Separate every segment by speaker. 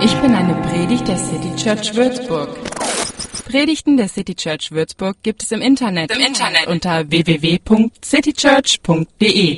Speaker 1: Ich bin eine Predigt der City Church Würzburg. Predigten der City Church Würzburg gibt es im Internet unter www.citychurch.de.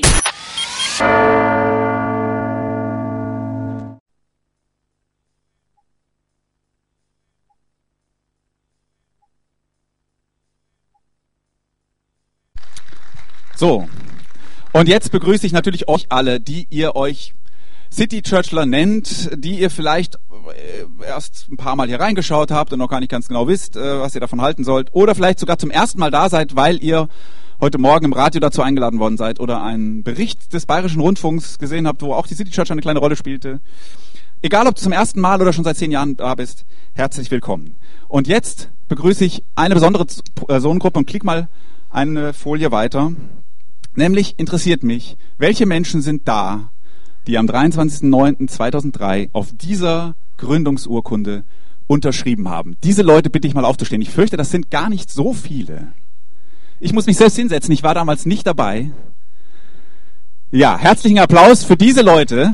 Speaker 2: So, und jetzt begrüße ich natürlich euch alle, die ihr euch City Churchler nennt, die ihr vielleicht erst ein paar Mal hier reingeschaut habt und noch gar nicht ganz genau wisst, was ihr davon halten sollt, oder vielleicht sogar zum ersten Mal da seid, weil ihr heute Morgen im Radio dazu eingeladen worden seid oder einen Bericht des Bayerischen Rundfunks gesehen habt, wo auch die City Church eine kleine Rolle spielte. Egal, ob du zum ersten Mal oder schon seit 10 Jahren da bist, herzlich willkommen. Und jetzt begrüße ich eine besondere Personengruppe und klick mal eine Folie weiter. Nämlich interessiert mich, welche Menschen sind da, die am 23.09.2003 auf dieser Gründungsurkunde unterschrieben haben. Diese Leute bitte ich mal aufzustehen. Ich fürchte, das sind gar nicht so viele. Ich muss mich selbst hinsetzen, ich war damals nicht dabei. Ja, herzlichen Applaus für diese Leute.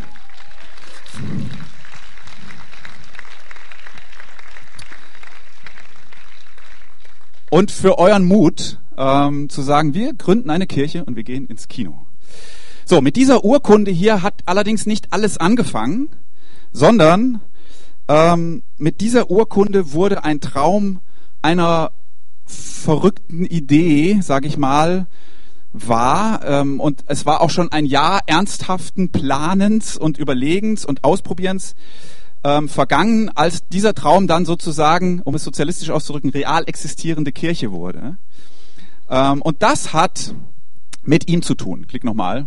Speaker 2: Und für euren Mut, zu sagen, wir gründen eine Kirche und wir gehen ins Kino. So, mit dieser Urkunde hier hat allerdings nicht alles angefangen, sondern mit dieser Urkunde wurde ein Traum einer verrückten Idee, sage ich mal, wahr. Und es war auch schon ein Jahr ernsthaften Planens und Überlegens und Ausprobierens vergangen, als dieser Traum dann sozusagen, um es sozialistisch auszudrücken, real existierende Kirche wurde. Und das hat mit ihm zu tun. Klick nochmal.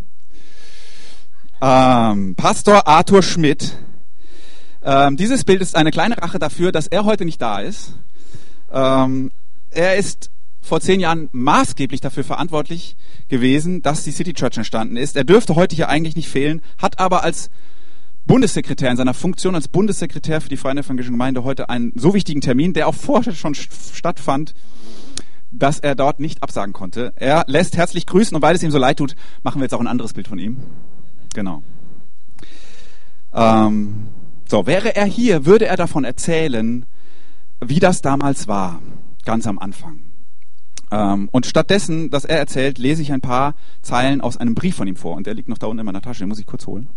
Speaker 2: Pastor Arthur Schmidt. Dieses Bild ist eine kleine Rache dafür, dass er heute nicht da ist. Er ist vor 10 Jahren maßgeblich dafür verantwortlich gewesen, dass die City Church entstanden ist. Er dürfte heute hier eigentlich nicht fehlen, hat aber als Bundessekretär, in seiner Funktion als Bundessekretär für die Freie Evangelische Gemeinde heute einen so wichtigen Termin, der auch vorher schon stattfand, dass er dort nicht absagen konnte. Er lässt herzlich grüßen und weil es ihm so leid tut, machen wir jetzt auch ein anderes Bild von ihm. Genau. So, wäre er hier, würde er davon erzählen, wie das damals war, ganz am Anfang. Und stattdessen, dass er erzählt, lese ich ein paar Zeilen aus einem Brief von ihm vor. Und der liegt noch da unten in meiner Tasche, den muss ich kurz holen.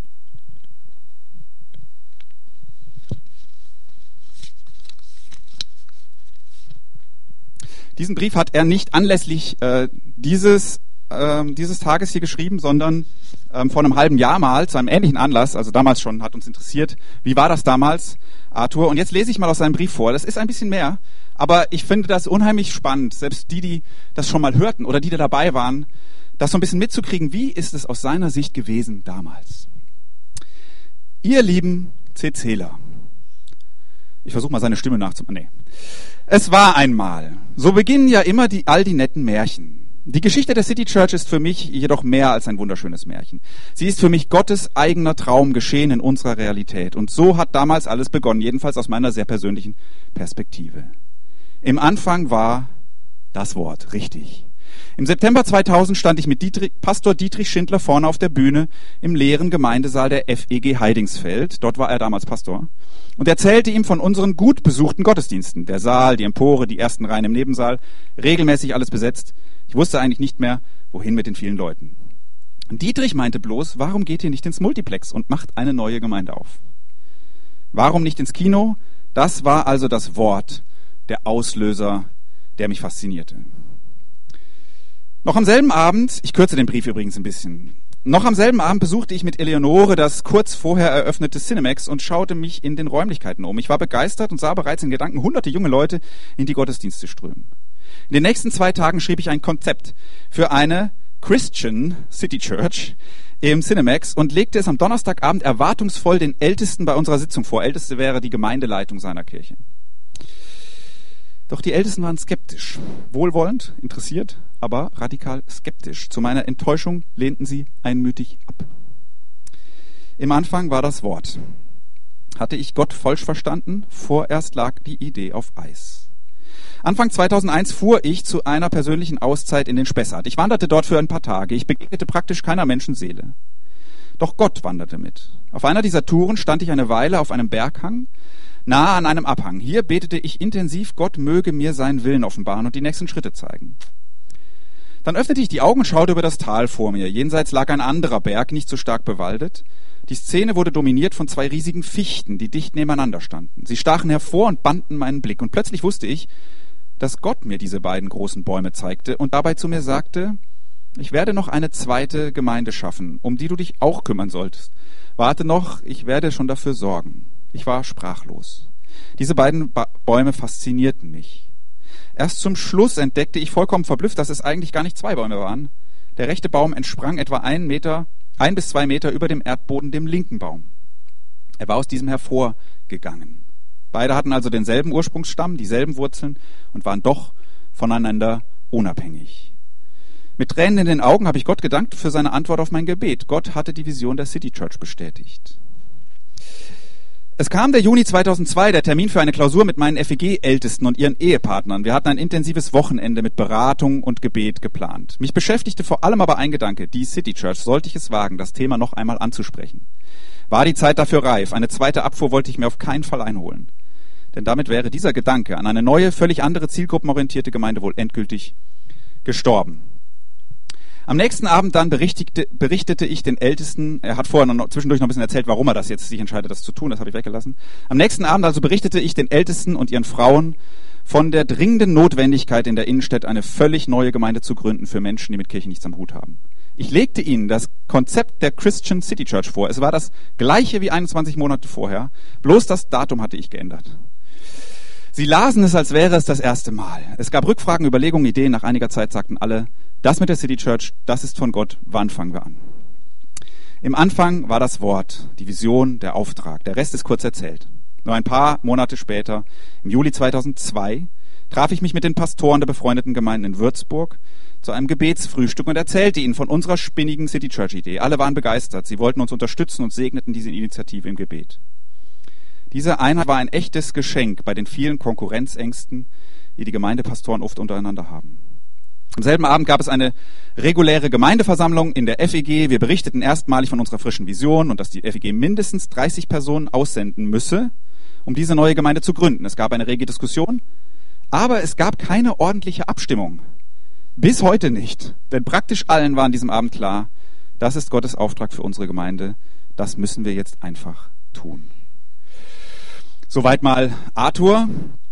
Speaker 2: Diesen Brief hat er nicht anlässlich dieses Tages hier geschrieben, sondern vor einem halben Jahr mal zu einem ähnlichen Anlass, also damals schon, hat uns interessiert, wie war das damals, Arthur? Und jetzt lese ich mal aus seinem Brief vor. Das ist ein bisschen mehr, aber ich finde das unheimlich spannend, selbst die das schon mal hörten oder die da dabei waren, das so ein bisschen mitzukriegen, wie ist es aus seiner Sicht gewesen damals. Ihr lieben CCler. Ich versuche mal seine Stimme nachzumachen. Nee. Es war einmal. So beginnen ja immer all die netten Märchen. Die Geschichte der City Church ist für mich jedoch mehr als ein wunderschönes Märchen. Sie ist für mich Gottes eigener Traum geschehen in unserer Realität. Und so hat damals alles begonnen, jedenfalls aus meiner sehr persönlichen Perspektive. Im Anfang war das Wort, richtig. Im September 2000 stand ich mit Pastor Dietrich Schindler vorne auf der Bühne im leeren Gemeindesaal der FEG Heidingsfeld. Dort war er damals Pastor. Und erzählte ihm von unseren gut besuchten Gottesdiensten. Der Saal, die Empore, die ersten Reihen im Nebensaal, regelmäßig alles besetzt. Ich wusste eigentlich nicht mehr, wohin mit den vielen Leuten. Und Dietrich meinte bloß, warum geht ihr nicht ins Multiplex und macht eine neue Gemeinde auf? Warum nicht ins Kino? Das war also das Wort, der Auslöser, der mich faszinierte. Noch am selben Abend, ich kürze den Brief übrigens ein bisschen, noch am selben Abend besuchte ich mit Eleonore das kurz vorher eröffnete Cinemax und schaute mich in den Räumlichkeiten um. Ich war begeistert und sah bereits in Gedanken hunderte junge Leute in die Gottesdienste strömen. In den nächsten 2 Tagen schrieb ich ein Konzept für eine Christian City Church im Cinemax und legte es am Donnerstagabend erwartungsvoll den Ältesten bei unserer Sitzung vor. Älteste wäre die Gemeindeleitung seiner Kirche. Doch die Ältesten waren skeptisch, wohlwollend, interessiert, aber radikal skeptisch. Zu meiner Enttäuschung lehnten sie einmütig ab. Im Anfang war das Wort. Hatte ich Gott falsch verstanden? Vorerst lag die Idee auf Eis. Anfang 2001 fuhr ich zu einer persönlichen Auszeit in den Spessart. Ich wanderte dort für ein paar Tage. Ich begegnete praktisch keiner Menschenseele. Doch Gott wanderte mit. Auf einer dieser Touren stand ich eine Weile auf einem Berghang, nahe an einem Abhang. Hier betete ich intensiv, Gott möge mir seinen Willen offenbaren und die nächsten Schritte zeigen. Dann öffnete ich die Augen und schaute über das Tal vor mir. Jenseits lag ein anderer Berg, nicht so stark bewaldet. Die Szene wurde dominiert von 2 riesigen Fichten, die dicht nebeneinander standen. Sie stachen hervor und bannten meinen Blick. Und plötzlich wusste ich, dass Gott mir diese beiden großen Bäume zeigte und dabei zu mir sagte, ich werde noch eine zweite Gemeinde schaffen, um die du dich auch kümmern solltest. Warte noch, ich werde schon dafür sorgen. Ich war sprachlos. Diese beiden Bäume faszinierten mich. Erst zum Schluss entdeckte ich vollkommen verblüfft, dass es eigentlich gar nicht 2 Bäume waren. Der rechte Baum entsprang etwa 1 bis 2 Meter über dem Erdboden dem linken Baum. Er war aus diesem hervorgegangen. Beide hatten also denselben Ursprungsstamm, dieselben Wurzeln und waren doch voneinander unabhängig. Mit Tränen in den Augen habe ich Gott gedankt für seine Antwort auf mein Gebet. Gott hatte die Vision der City Church bestätigt. Es kam der Juni 2002, der Termin für eine Klausur mit meinen FEG-Ältesten und ihren Ehepartnern. Wir hatten ein intensives Wochenende mit Beratung und Gebet geplant. Mich beschäftigte vor allem aber ein Gedanke, die City Church, sollte ich es wagen, das Thema noch einmal anzusprechen. War die Zeit dafür reif? Eine zweite Abfuhr wollte ich mir auf keinen Fall einholen. Denn damit wäre dieser Gedanke an eine neue, völlig andere zielgruppenorientierte Gemeinde wohl endgültig gestorben. Am nächsten Abend dann berichtete ich den Ältesten, er hat vorher zwischendurch noch ein bisschen erzählt, warum er das jetzt sich entscheidet, das zu tun, das habe ich weggelassen. Am nächsten Abend also berichtete ich den Ältesten und ihren Frauen von der dringenden Notwendigkeit in der Innenstadt eine völlig neue Gemeinde zu gründen für Menschen, die mit Kirche nichts am Hut haben. Ich legte ihnen das Konzept der Christian City Church vor. Es war das gleiche wie 21 Monate vorher, bloß das Datum hatte ich geändert. Sie lasen es, als wäre es das erste Mal. Es gab Rückfragen, Überlegungen, Ideen. Nach einiger Zeit sagten alle, das mit der City Church, das ist von Gott. Wann fangen wir an? Im Anfang war das Wort, die Vision, der Auftrag. Der Rest ist kurz erzählt. Nur ein paar Monate später, im Juli 2002, traf ich mich mit den Pastoren der befreundeten Gemeinden in Würzburg zu einem Gebetsfrühstück und erzählte ihnen von unserer spinnigen City Church Idee. Alle waren begeistert. Sie wollten uns unterstützen und segneten diese Initiative im Gebet. Diese Einheit war ein echtes Geschenk bei den vielen Konkurrenzängsten, die die Gemeindepastoren oft untereinander haben. Am selben Abend gab es eine reguläre Gemeindeversammlung in der FEG. Wir berichteten erstmalig von unserer frischen Vision und dass die FEG mindestens 30 Personen aussenden müsse, um diese neue Gemeinde zu gründen. Es gab eine rege Diskussion, aber es gab keine ordentliche Abstimmung. Bis heute nicht. Denn praktisch allen war an diesem Abend klar, das ist Gottes Auftrag für unsere Gemeinde. Das müssen wir jetzt einfach tun. Soweit mal Arthur.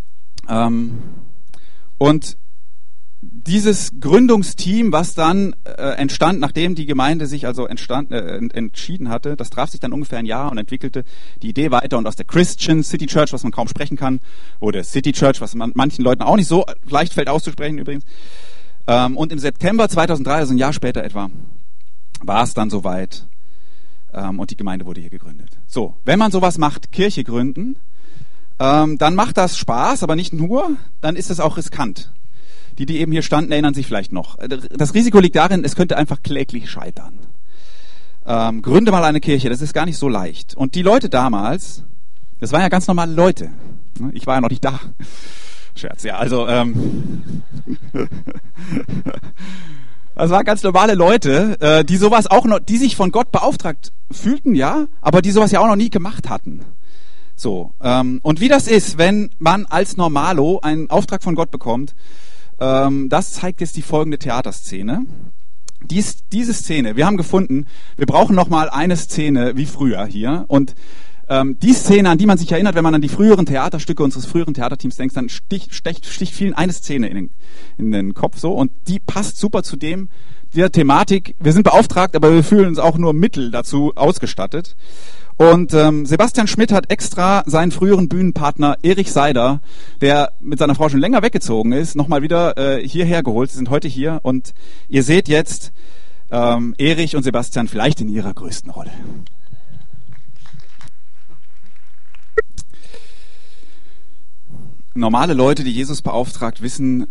Speaker 2: Und dieses Gründungsteam, was dann entstand, nachdem die Gemeinde sich also entschieden hatte, das traf sich dann ungefähr ein Jahr und entwickelte die Idee weiter. Und aus der Christian City Church, was man kaum sprechen kann, wurde City Church, was manchen Leuten auch nicht so leicht fällt auszusprechen übrigens. Und im September 2003, also ein Jahr später etwa, war es dann soweit und die Gemeinde wurde hier gegründet. So, wenn man sowas macht, Kirche gründen, dann macht das Spaß, aber nicht nur, dann ist es auch riskant. Die eben hier standen, erinnern sich vielleicht noch. Das Risiko liegt darin, es könnte einfach kläglich scheitern. Gründe mal eine Kirche, das ist gar nicht so leicht. Und die Leute damals, das waren ja ganz normale Leute. Ich war ja noch nicht da. Scherz, ja, also das waren ganz normale Leute, die sowas auch noch, die sich von Gott beauftragt fühlten, ja, aber die sowas ja auch noch nie gemacht hatten. So, und wie das ist, wenn man als Normalo einen Auftrag von Gott bekommt, das zeigt jetzt die folgende Theaterszene. Diese Szene, wir haben gefunden, wir brauchen noch mal eine Szene wie früher hier. Und die Szene, an die man sich erinnert, wenn man an die früheren Theaterstücke unseres früheren Theaterteams denkt, dann sticht vielen eine Szene in den Kopf so. Und die passt super zu der Thematik. Wir sind beauftragt, aber wir fühlen uns auch nur Mittel dazu ausgestattet. Und Sebastian Schmidt hat extra seinen früheren Bühnenpartner Erich Seider, der mit seiner Frau schon länger weggezogen ist, nochmal wieder hierher geholt. Sie sind heute hier und ihr seht jetzt Erich und Sebastian vielleicht in ihrer größten Rolle. Normale Leute, die Jesus beauftragt, wissen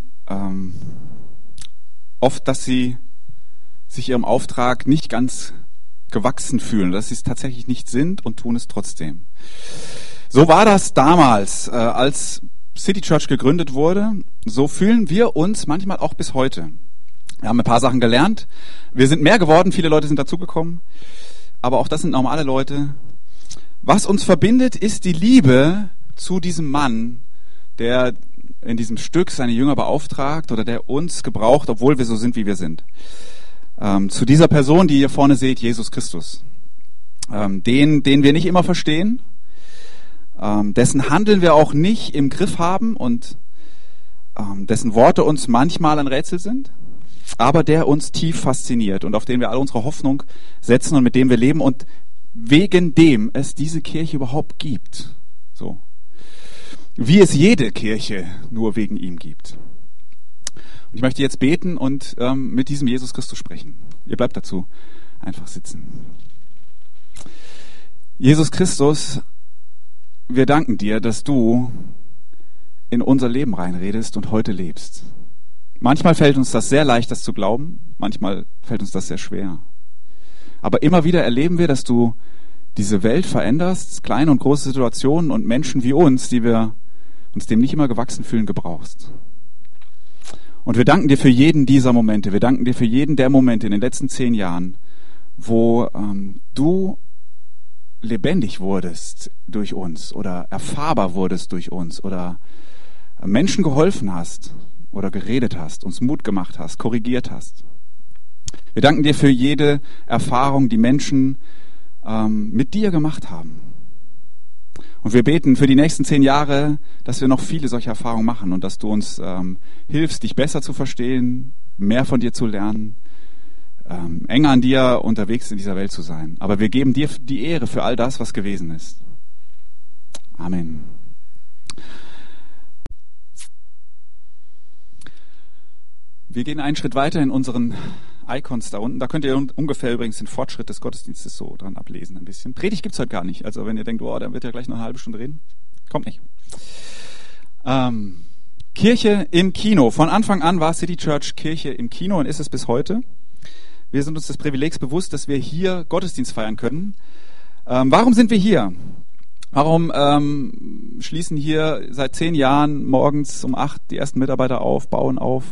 Speaker 2: oft, dass sie sich ihrem Auftrag nicht ganz gewachsen fühlen, dass sie es tatsächlich nicht sind und tun es trotzdem. So war das damals, als City Church gegründet wurde. So fühlen wir uns manchmal auch bis heute. Wir haben ein paar Sachen gelernt. Wir sind mehr geworden, viele Leute sind dazugekommen. aber auch das sind normale Leute. Was uns verbindet, ist die Liebe zu diesem Mann, der in diesem Stück seine Jünger beauftragt oder der uns gebraucht, obwohl wir so sind, wie wir sind. Zu dieser Person, die ihr vorne seht, Jesus Christus. Den wir nicht immer verstehen, dessen Handeln wir auch nicht im Griff haben und dessen Worte uns manchmal ein Rätsel sind, aber der uns tief fasziniert und auf den wir alle unsere Hoffnung setzen und mit dem wir leben und wegen dem es diese Kirche überhaupt gibt. So. Wie es jede Kirche nur wegen ihm gibt. Und ich möchte jetzt beten und mit diesem Jesus Christus sprechen. Ihr bleibt dazu einfach sitzen. Jesus Christus, wir danken dir, dass du in unser Leben reinredest und heute lebst. Manchmal fällt uns das sehr leicht, das zu glauben. Manchmal fällt uns das sehr schwer. Aber immer wieder erleben wir, dass du diese Welt veränderst, kleine und große Situationen und Menschen wie uns, die wir uns dem nicht immer gewachsen fühlen, gebrauchst. Und wir danken dir für jeden dieser Momente. Wir danken dir für jeden der Momente in den letzten 10 Jahren, wo du lebendig wurdest durch uns oder erfahrbar wurdest durch uns oder Menschen geholfen hast oder geredet hast, uns Mut gemacht hast, korrigiert hast. Wir danken dir für jede Erfahrung, die Menschen mit dir gemacht haben. Und wir beten für die nächsten 10 Jahre, dass wir noch viele solche Erfahrungen machen und dass du uns hilfst, dich besser zu verstehen, mehr von dir zu lernen, enger an dir unterwegs in dieser Welt zu sein. Aber wir geben dir die Ehre für all das, was gewesen ist. Amen. Wir gehen einen Schritt weiter in unseren Icons da unten. Da könnt ihr ungefähr übrigens den Fortschritt des Gottesdienstes so dran ablesen ein bisschen. Predigt gibt's heute gar nicht. Also wenn ihr denkt, oh, der wird ja gleich noch eine halbe Stunde reden. Kommt nicht. Kirche im Kino. Von Anfang an war City Church Kirche im Kino und ist es bis heute. Wir sind uns des Privilegs bewusst, dass wir hier Gottesdienst feiern können. Warum sind wir hier? Warum schließen hier seit 10 Jahren morgens um 8 die ersten Mitarbeiter auf, bauen auf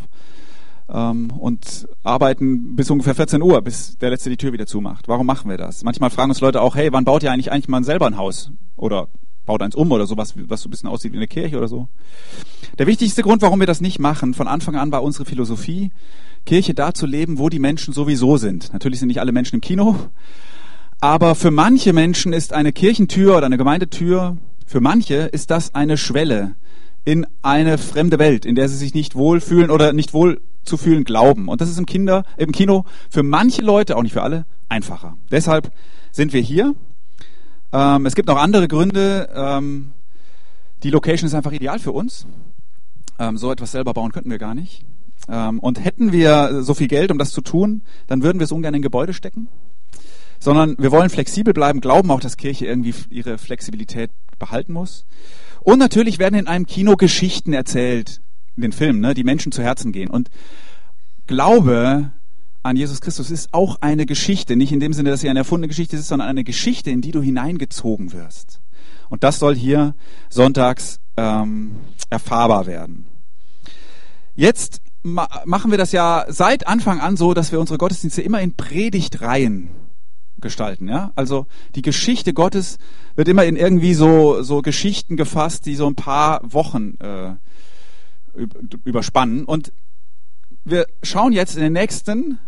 Speaker 2: und arbeiten bis ungefähr 14 Uhr, bis der Letzte die Tür wieder zumacht? Warum machen wir das? Manchmal fragen uns Leute auch, hey, wann baut ihr eigentlich mal selber ein Haus? Oder baut eins um oder sowas, was so ein bisschen aussieht wie eine Kirche oder so. Der wichtigste Grund, warum wir das nicht machen, von Anfang an war unsere Philosophie, Kirche da zu leben, wo die Menschen sowieso sind. Natürlich sind nicht alle Menschen im Kino, aber für manche Menschen ist eine Kirchentür oder eine Gemeindetür, für manche ist das eine Schwelle in eine fremde Welt, in der sie sich nicht wohlfühlen oder nicht wohl zu fühlen glauben. Und das ist im Kino für manche Leute, auch nicht für alle, einfacher. Deshalb sind wir hier. Es gibt noch andere Gründe. Die Location ist einfach ideal für uns. So etwas selber bauen könnten wir gar nicht. Und hätten wir so viel Geld, um das zu tun, dann würden wir es ungern in Gebäude stecken. Sondern wir wollen flexibel bleiben, glauben auch, dass Kirche irgendwie ihre Flexibilität behalten muss. Und natürlich werden in einem Kino Geschichten erzählt, in den Filmen, ne, die Menschen zu Herzen gehen. Und Glaube an Jesus Christus ist auch eine Geschichte, nicht in dem Sinne, dass sie eine erfundene Geschichte ist, sondern eine Geschichte, in die du hineingezogen wirst. Und das soll hier sonntags erfahrbar werden. Jetzt machen wir das ja seit Anfang an so, dass wir unsere Gottesdienste immer in Predigtreihen gestalten. Ja? Also die Geschichte Gottes wird immer in irgendwie so Geschichten gefasst, die so ein paar Wochen überspannen. Und wir schauen jetzt in den nächsten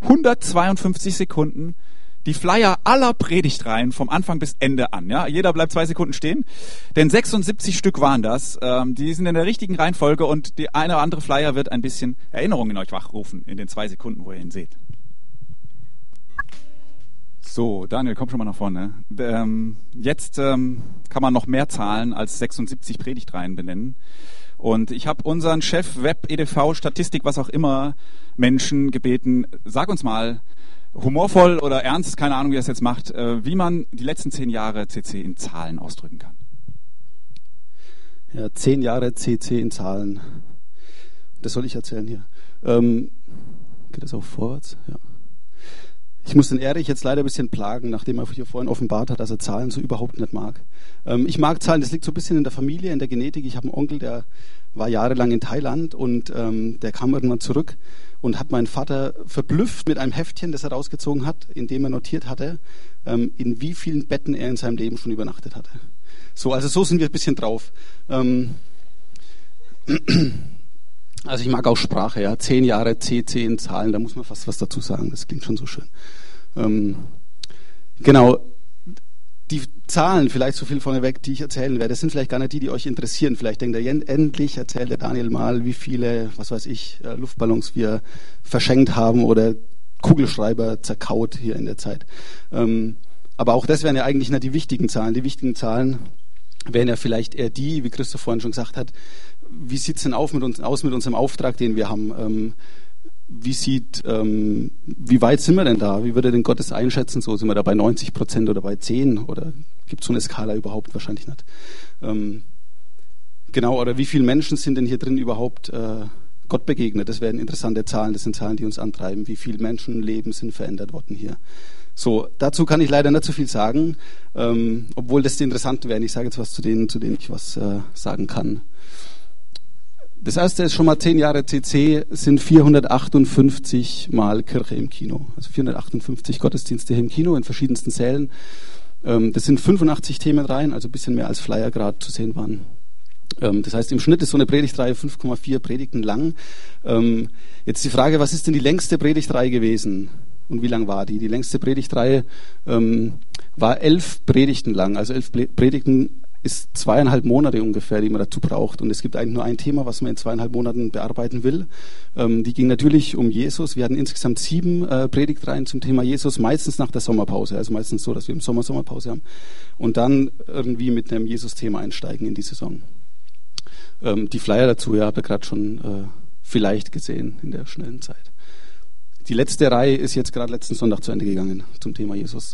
Speaker 2: 152 Sekunden die Flyer aller Predigtreihen vom Anfang bis Ende an. Ja? Jeder bleibt 2 Sekunden stehen, denn 76 Stück waren das. Die sind in der richtigen Reihenfolge und die eine oder andere Flyer wird ein bisschen Erinnerungen in euch wachrufen in den 2 Sekunden, wo ihr ihn seht. So, Daniel, komm schon mal nach vorne. Jetzt kann man noch mehr Zahlen als 76 Predigtreihen benennen. Und ich habe unseren Chef Web, EDV, Statistik, was auch immer, Menschen gebeten, sag uns mal, humorvoll oder ernst, keine Ahnung, wie er es jetzt macht, wie man die letzten 10 Jahre CC in Zahlen ausdrücken kann.
Speaker 3: Ja, 10 Jahre CC in Zahlen. Das soll ich erzählen hier. Geht das auch vorwärts? Ja. Ich muss den Erich jetzt leider ein bisschen plagen, nachdem er hier vorhin offenbart hat, dass er Zahlen so überhaupt nicht mag. Ich mag Zahlen, das liegt so ein bisschen in der Familie, in der Genetik. Ich habe einen Onkel, der war jahrelang in Thailand und der kam irgendwann zurück und hat meinen Vater verblüfft mit einem Heftchen, das er rausgezogen hat, in dem er notiert hatte, in wie vielen Betten er in seinem Leben schon übernachtet hatte. So, also so sind wir ein bisschen drauf. Also ich mag auch Sprache, ja. 10 Jahre CC in Zahlen, da muss man fast was dazu sagen. Das klingt schon so schön. Genau. Die Zahlen, vielleicht so viel vorneweg, die ich erzählen werde, das sind vielleicht gar nicht die euch interessieren. Vielleicht denkt ihr, endlich erzählt der Daniel mal, wie viele, was weiß ich, Luftballons wir verschenkt haben oder Kugelschreiber zerkaut hier in der Zeit. Aber auch das wären ja eigentlich nicht die wichtigen Zahlen. Die wichtigen Zahlen wären ja vielleicht eher die, wie Christoph vorhin schon gesagt hat, wie sieht's denn aus mit unserem Auftrag, den wir haben? Wie weit sind wir denn da? Wie würde denn Gott es einschätzen? So, sind wir da bei 90% oder bei 10%? Oder gibt es so eine Skala überhaupt? Wahrscheinlich nicht. Genau, oder wie viele Menschen sind denn hier drin überhaupt Gott begegnet? Das wären interessante Zahlen. Das sind Zahlen, die uns antreiben. Wie viele Menschenleben sind verändert worden hier? So, dazu kann ich leider nicht so viel sagen, obwohl das die interessanten wären. Ich sage jetzt was zu denen ich was sagen kann. Das erste ist schon mal 10 Jahre CC, sind 458 Mal Kirche im Kino. Also 458 Gottesdienste hier im Kino in verschiedensten Sälen. Das sind 85 Themenreihen, also ein bisschen mehr als Flyer gerade zu sehen waren. Das heißt, im Schnitt ist so eine Predigtreihe 5,4 Predigten lang. Jetzt die Frage, was ist denn die längste Predigtreihe gewesen? Und wie lang war die? Die längste Predigtreihe war 11 Predigten lang, also 11 Predigten ist 2,5 Monate ungefähr, die man dazu braucht. Und es gibt eigentlich nur ein Thema, was man in 2,5 Monaten bearbeiten will. Die ging natürlich um Jesus. Wir hatten insgesamt 7 Predigtreihen zum Thema Jesus, meistens nach der Sommerpause. Also meistens so, dass wir im Sommer Sommerpause haben. Und dann irgendwie mit einem Jesus-Thema einsteigen in die Saison. Die Flyer dazu, ja, habt ihr gerade schon vielleicht gesehen in der schnellen Zeit. Die letzte Reihe ist jetzt gerade letzten Sonntag zu Ende gegangen zum Thema Jesus.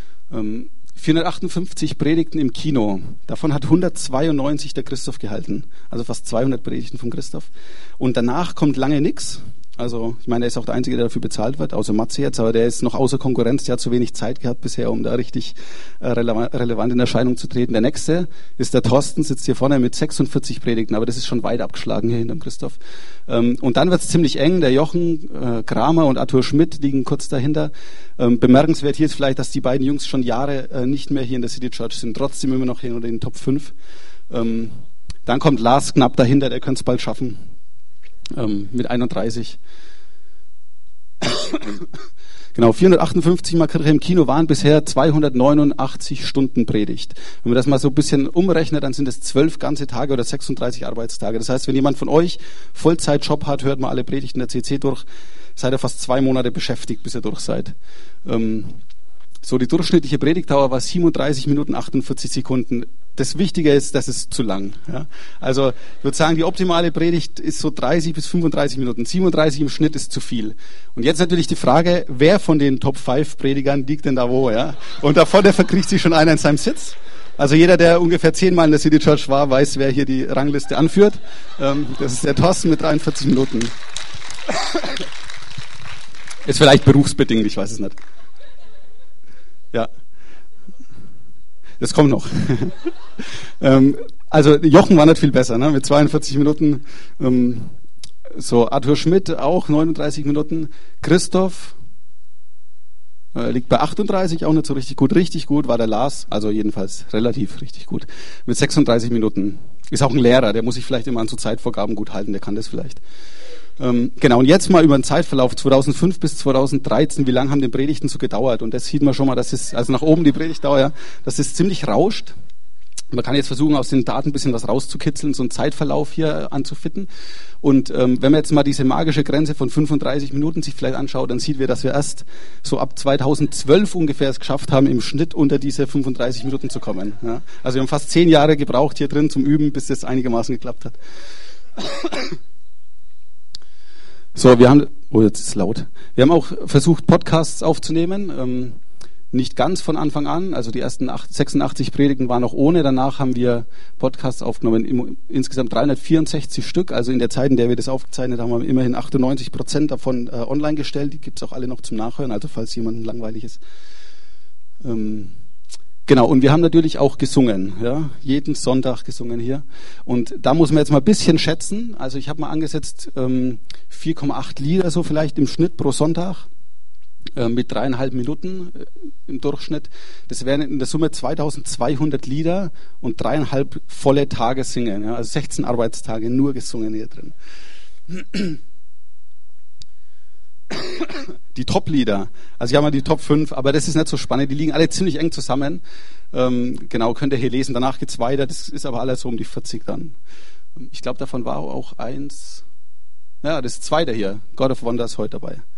Speaker 3: 458 Predigten im Kino. Davon hat 192 der Christoph gehalten. Also fast 200 Predigten von Christoph. Und danach kommt lange nichts. Also, ich meine, er ist auch der Einzige, der dafür bezahlt wird, außer Matze jetzt, aber der ist noch außer Konkurrenz, der hat zu wenig Zeit gehabt bisher, um da richtig relevant in Erscheinung zu treten. Der nächste ist der Thorsten, sitzt hier vorne mit 46 Predigten, aber das ist schon weit abgeschlagen hier hinterm Christoph. Und dann wird es ziemlich eng, der Jochen Kramer und Arthur Schmidt liegen kurz dahinter. Bemerkenswert hier ist vielleicht, dass die beiden Jungs schon Jahre nicht mehr hier in der City Church sind, trotzdem immer noch hier unter den Top 5. Dann kommt Lars knapp dahinter, der könnte es bald schaffen. Mit 31. Genau, 458 Mal Kirche im Kino waren bisher 289 Stunden Predigt. Wenn man das mal so ein bisschen umrechnet, dann sind es 12 ganze Tage oder 36 Arbeitstage. Das heißt, wenn jemand von euch Vollzeitjob hat, hört mal alle Predigten der CC durch, seid ihr fast 2 Monate beschäftigt, bis ihr durch seid. So, die durchschnittliche Predigtdauer war 37 Minuten 48 Sekunden. Das Wichtige ist, das ist zu lang. Ja? Also ich würde sagen, die optimale Predigt ist so 30 bis 35 Minuten. 37 im Schnitt ist zu viel. Und jetzt natürlich die Frage, wer von den Top 5 Predigern liegt denn da wo? Ja? Und da vorne verkriecht sich schon einer in seinem Sitz. Also jeder, der ungefähr 10-mal in der City Church war, weiß, wer hier die Rangliste anführt. Das ist der Thorsten mit 43 Minuten. Ist vielleicht berufsbedingt, ich weiß es nicht. Ja. Das kommt noch. Also Jochen war nicht viel besser, ne? Mit 42 Minuten. So, Arthur Schmidt auch 39 Minuten. Christoph liegt bei 38, auch nicht so richtig gut. Richtig gut war der Lars, also jedenfalls relativ richtig gut. Mit 36 Minuten. Ist auch ein Lehrer, der muss sich vielleicht immer an so Zeitvorgaben gut halten, der kann das vielleicht. Genau, und jetzt mal über den Zeitverlauf 2005 bis 2013, wie lange haben die Predigten so gedauert? Und das sieht man schon mal, dass es, also nach oben die Predigtdauer, ja, dass es ziemlich rauscht. Man kann jetzt versuchen, aus den Daten ein bisschen was rauszukitzeln, so einen Zeitverlauf hier anzufitten. Und wenn man jetzt mal diese magische Grenze von 35 Minuten sich vielleicht anschaut, dann sieht wir, dass wir erst so ab 2012 ungefähr es geschafft haben, im Schnitt unter diese 35 Minuten zu kommen. Ja? Also wir haben fast 10 Jahre gebraucht hier drin zum Üben, bis das einigermaßen geklappt hat. So, jetzt ist es laut. Wir haben auch versucht, Podcasts aufzunehmen. nicht ganz von Anfang an, also die ersten 86 Predigten waren noch ohne, danach haben wir Podcasts aufgenommen, insgesamt 364 Stück, also in der Zeit, in der wir das aufgezeichnet haben, haben wir immerhin 98% davon online gestellt, die gibt's auch alle noch zum Nachhören, also falls jemandem langweilig ist. Genau, und wir haben natürlich auch gesungen, ja, jeden Sonntag gesungen hier. Und da muss man jetzt mal ein bisschen schätzen. Also ich habe mal angesetzt 4,8 Lieder so vielleicht im Schnitt pro Sonntag mit 3,5 Minuten im Durchschnitt. Das wären in der Summe 2200 Lieder und 3,5 volle Tage singen. Ja, also 16 Arbeitstage nur gesungen hier drin. Die Top-Lieder, also ich habe mal die Top 5, aber das ist nicht so spannend, die liegen alle ziemlich eng zusammen. Genau, könnt ihr hier lesen, danach geht's weiter, das ist aber alles so um die 40 dann. Ich glaube, davon war auch eins, ja, das zweite hier, God of Wonder ist heute dabei.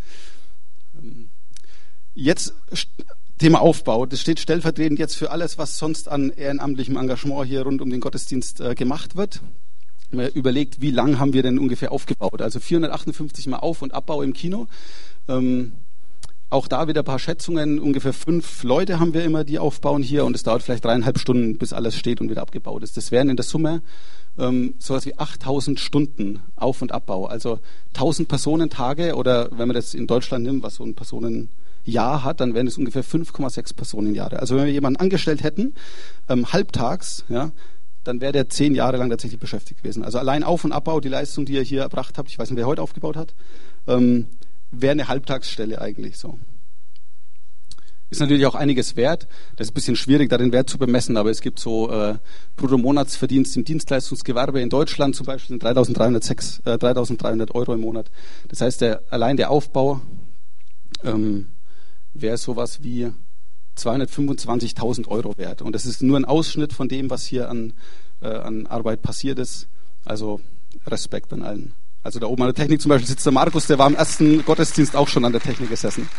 Speaker 3: Jetzt Thema Aufbau, das steht stellvertretend jetzt für alles, was sonst an ehrenamtlichem Engagement hier rund um den Gottesdienst gemacht wird. Man überlegt, wie lang haben wir denn ungefähr aufgebaut? Also 458 Mal Auf- und Abbau im Kino. Auch da wieder ein paar Schätzungen. Ungefähr 5 Leute haben wir immer, die aufbauen hier. Und es dauert vielleicht 3,5 Stunden, bis alles steht und wieder abgebaut ist. Das wären in der Summe sowas wie 8000 Stunden Auf- und Abbau. Also 1000 Personentage oder wenn man das in Deutschland nimmt, was so ein Personenjahr hat, dann wären es ungefähr 5,6 Personenjahre. Also wenn wir jemanden angestellt hätten, halbtags, ja, dann wäre der 10 Jahre lang tatsächlich beschäftigt gewesen. Also allein Auf- und Abbau, die Leistung, die ihr hier erbracht habt, ich weiß nicht, wer heute aufgebaut hat, wäre eine Halbtagsstelle eigentlich so. Ist natürlich auch einiges wert. Das ist ein bisschen schwierig, da den Wert zu bemessen, aber es gibt so Bruttomonatsverdienst im Dienstleistungsgewerbe in Deutschland zum Beispiel sind 3.300 Euro im Monat. Das heißt, allein der Aufbau wäre sowas wie 225.000 Euro wert. Und das ist nur ein Ausschnitt von dem, was hier an Arbeit passiert ist. Also Respekt an allen. Also da oben an der Technik zum Beispiel sitzt der Markus, der war im ersten Gottesdienst auch schon an der Technik gesessen.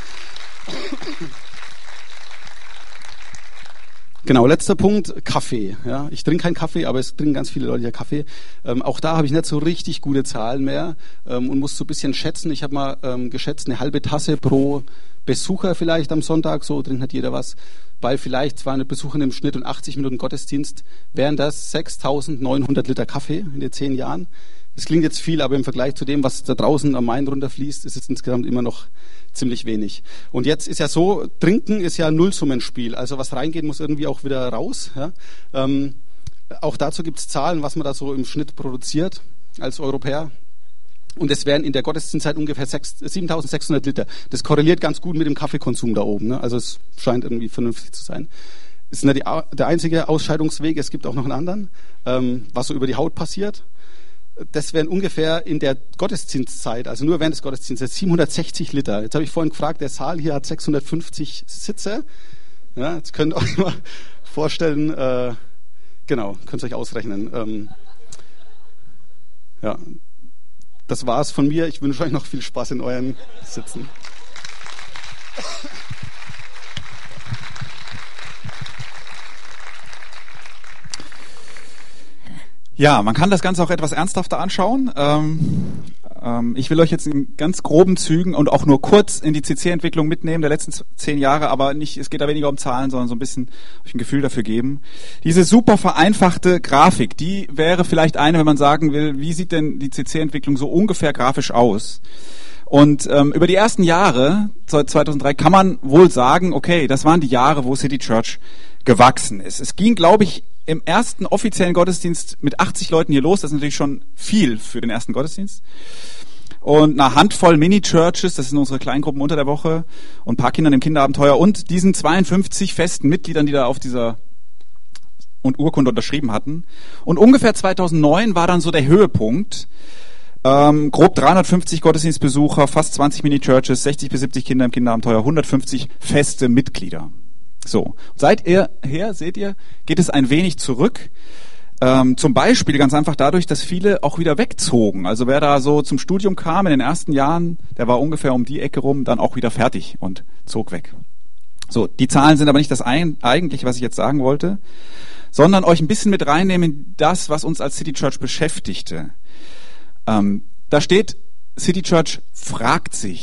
Speaker 3: Genau, letzter Punkt, Kaffee. Ja, ich trinke keinen Kaffee, aber es trinken ganz viele Leute hier Kaffee. Auch da habe ich nicht so richtig gute Zahlen mehr und muss so ein bisschen schätzen. Ich habe mal geschätzt, eine halbe Tasse pro Besucher vielleicht am Sonntag, so trinkt nicht jeder was. Bei vielleicht 200 Besuchern im Schnitt und 80 Minuten Gottesdienst wären das 6.900 Liter Kaffee in den 10 Jahren. Das klingt jetzt viel, aber im Vergleich zu dem, was da draußen am Main runterfließt, ist es insgesamt immer noch ziemlich wenig. Und jetzt ist ja so, Trinken ist ja ein Nullsummenspiel. Also was reingeht, muss irgendwie auch wieder raus. Ja? Auch dazu gibt es Zahlen, was man da so im Schnitt produziert als Europäer. Und es wären in der Gottesdienstzeit ungefähr 7.600 Liter. Das korreliert ganz gut mit dem Kaffeekonsum da oben. Ne? Also es scheint irgendwie vernünftig zu sein. Ist nicht der einzige Ausscheidungsweg, es gibt auch noch einen anderen, was so über die Haut passiert. Das wären ungefähr in der Gottesdienstzeit, also nur während des Gottesdienstes, 760 Liter. Jetzt habe ich vorhin gefragt, der Saal hier hat 650 Sitze. Ja, jetzt könnt ihr euch mal vorstellen, genau, könnt ihr euch ausrechnen. Ja, das war's von mir. Ich wünsche euch noch viel Spaß in euren Sitzen.
Speaker 2: Ja, man kann das Ganze auch etwas ernsthafter anschauen. Ich will euch jetzt in ganz groben Zügen und auch nur kurz in die CC-Entwicklung mitnehmen der letzten 10 Jahre, aber nicht, es geht da weniger um Zahlen, sondern so ein bisschen euch ein Gefühl dafür geben. Diese super vereinfachte Grafik, die wäre vielleicht eine, wenn man sagen will, wie sieht denn die CC-Entwicklung so ungefähr grafisch aus? Und über die ersten Jahre, seit 2003, kann man wohl sagen, okay, das waren die Jahre, wo City Church gewachsen ist. Es ging, glaube ich, im ersten offiziellen Gottesdienst mit 80 Leuten hier los. Das ist natürlich schon viel für den ersten Gottesdienst. Und eine Handvoll Mini-Churches, das sind unsere Kleingruppen unter der Woche, und ein paar Kindern im Kinderabenteuer und diesen 52 festen Mitgliedern, die da auf dieser Urkunde unterschrieben hatten. Und ungefähr 2009 war dann so der Höhepunkt. Grob 350 Gottesdienstbesucher, fast 20 Mini-Churches, 60 bis 70 Kinder im Kinderabenteuer, 150 feste Mitglieder. So, seht ihr, geht es ein wenig zurück. Zum Beispiel ganz einfach dadurch, dass viele auch wieder wegzogen. Also wer da so zum Studium kam in den ersten Jahren, der war ungefähr um die Ecke rum dann auch wieder fertig und zog weg. So, die Zahlen sind aber nicht das eigentliche, was ich jetzt sagen wollte, sondern euch ein bisschen mit reinnehmen in das, was uns als City Church beschäftigte. Da steht, City Church fragt sich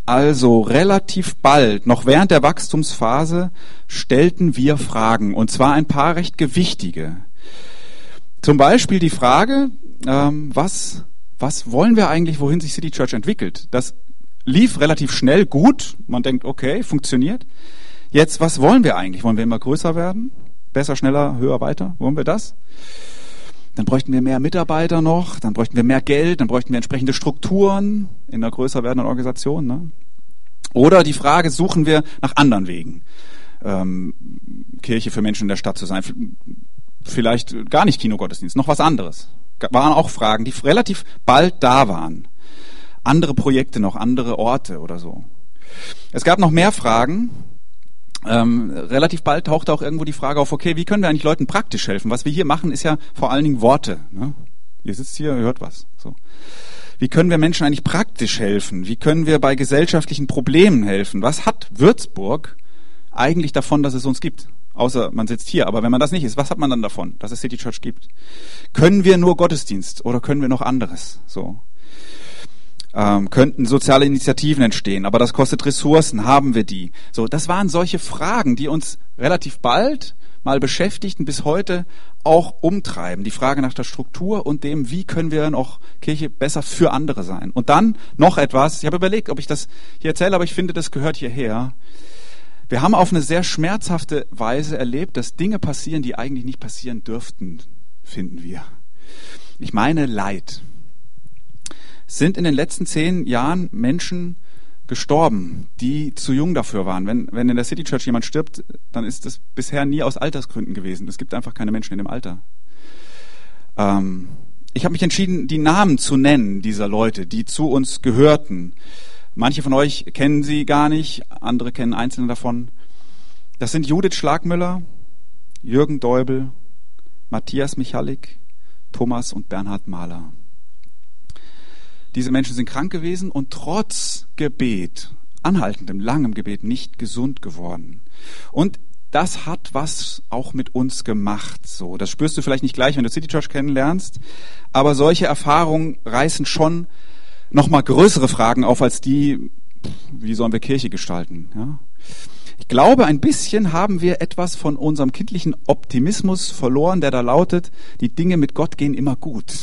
Speaker 2: Also relativ bald, noch während der Wachstumsphase, stellten wir Fragen, und zwar ein paar recht gewichtige. Zum Beispiel die Frage, was wollen wir eigentlich, wohin sich City Church entwickelt? Das lief relativ schnell gut, man denkt, okay, funktioniert. Jetzt, was wollen wir eigentlich? Wollen wir immer größer werden? Besser, schneller, höher, weiter? Wollen wir das? Dann bräuchten wir mehr Mitarbeiter noch, dann bräuchten wir mehr Geld, dann bräuchten wir entsprechende Strukturen in einer größer werdenden Organisation. Ne? Oder die Frage, suchen wir nach anderen Wegen, Kirche für Menschen in der Stadt zu sein. Vielleicht gar nicht Kinogottesdienst, noch was anderes. Waren auch Fragen, die relativ bald da waren. Andere Projekte noch, andere Orte oder so. Es gab noch mehr Fragen. Relativ bald tauchte auch irgendwo die Frage auf, okay, wie können wir eigentlich Leuten praktisch helfen? Was wir hier machen, ist ja vor allen Dingen Worte. Ne? Ihr sitzt hier, ihr hört was. So. Wie können wir Menschen eigentlich praktisch helfen? Wie können wir bei gesellschaftlichen Problemen helfen? Was hat Würzburg eigentlich davon, dass es uns gibt? Außer man sitzt hier. Aber wenn man das nicht ist, was hat man dann davon, dass es City Church gibt? Können wir nur Gottesdienst oder können wir noch anderes? So. Könnten soziale Initiativen entstehen, aber das kostet Ressourcen, haben wir die? So, das waren solche Fragen, die uns relativ bald mal beschäftigten, bis heute auch umtreiben. Die Frage nach der Struktur und dem, wie können wir noch Kirche besser für andere sein? Und dann noch etwas, ich habe überlegt, ob ich das hier erzähle, aber ich finde, das gehört hierher. Wir haben auf eine sehr schmerzhafte Weise erlebt, dass Dinge passieren, die eigentlich nicht passieren dürften, finden wir. Ich meine Leid. Sind in den letzten 10 Jahren Menschen gestorben, die zu jung dafür waren. Wenn in der City Church jemand stirbt, dann ist das bisher nie aus Altersgründen gewesen. Es gibt einfach keine Menschen in dem Alter. Ich habe mich entschieden, die Namen zu nennen dieser Leute, die zu uns gehörten. Manche von euch kennen sie gar nicht, andere kennen einzelne davon. Das sind Judith Schlagmüller, Jürgen Deubel, Matthias Michalik, Thomas und Bernhard Mahler. Diese Menschen sind krank gewesen und trotz Gebet, anhaltendem, langem Gebet, nicht gesund geworden. Und das hat was auch mit uns gemacht. So, das spürst du vielleicht nicht gleich, wenn du City Church kennenlernst, aber solche Erfahrungen reißen schon nochmal größere Fragen auf als die, wie sollen wir Kirche gestalten? Ja? Ich glaube, ein bisschen haben wir etwas von unserem kindlichen Optimismus verloren, der da lautet, die Dinge mit Gott gehen immer gut.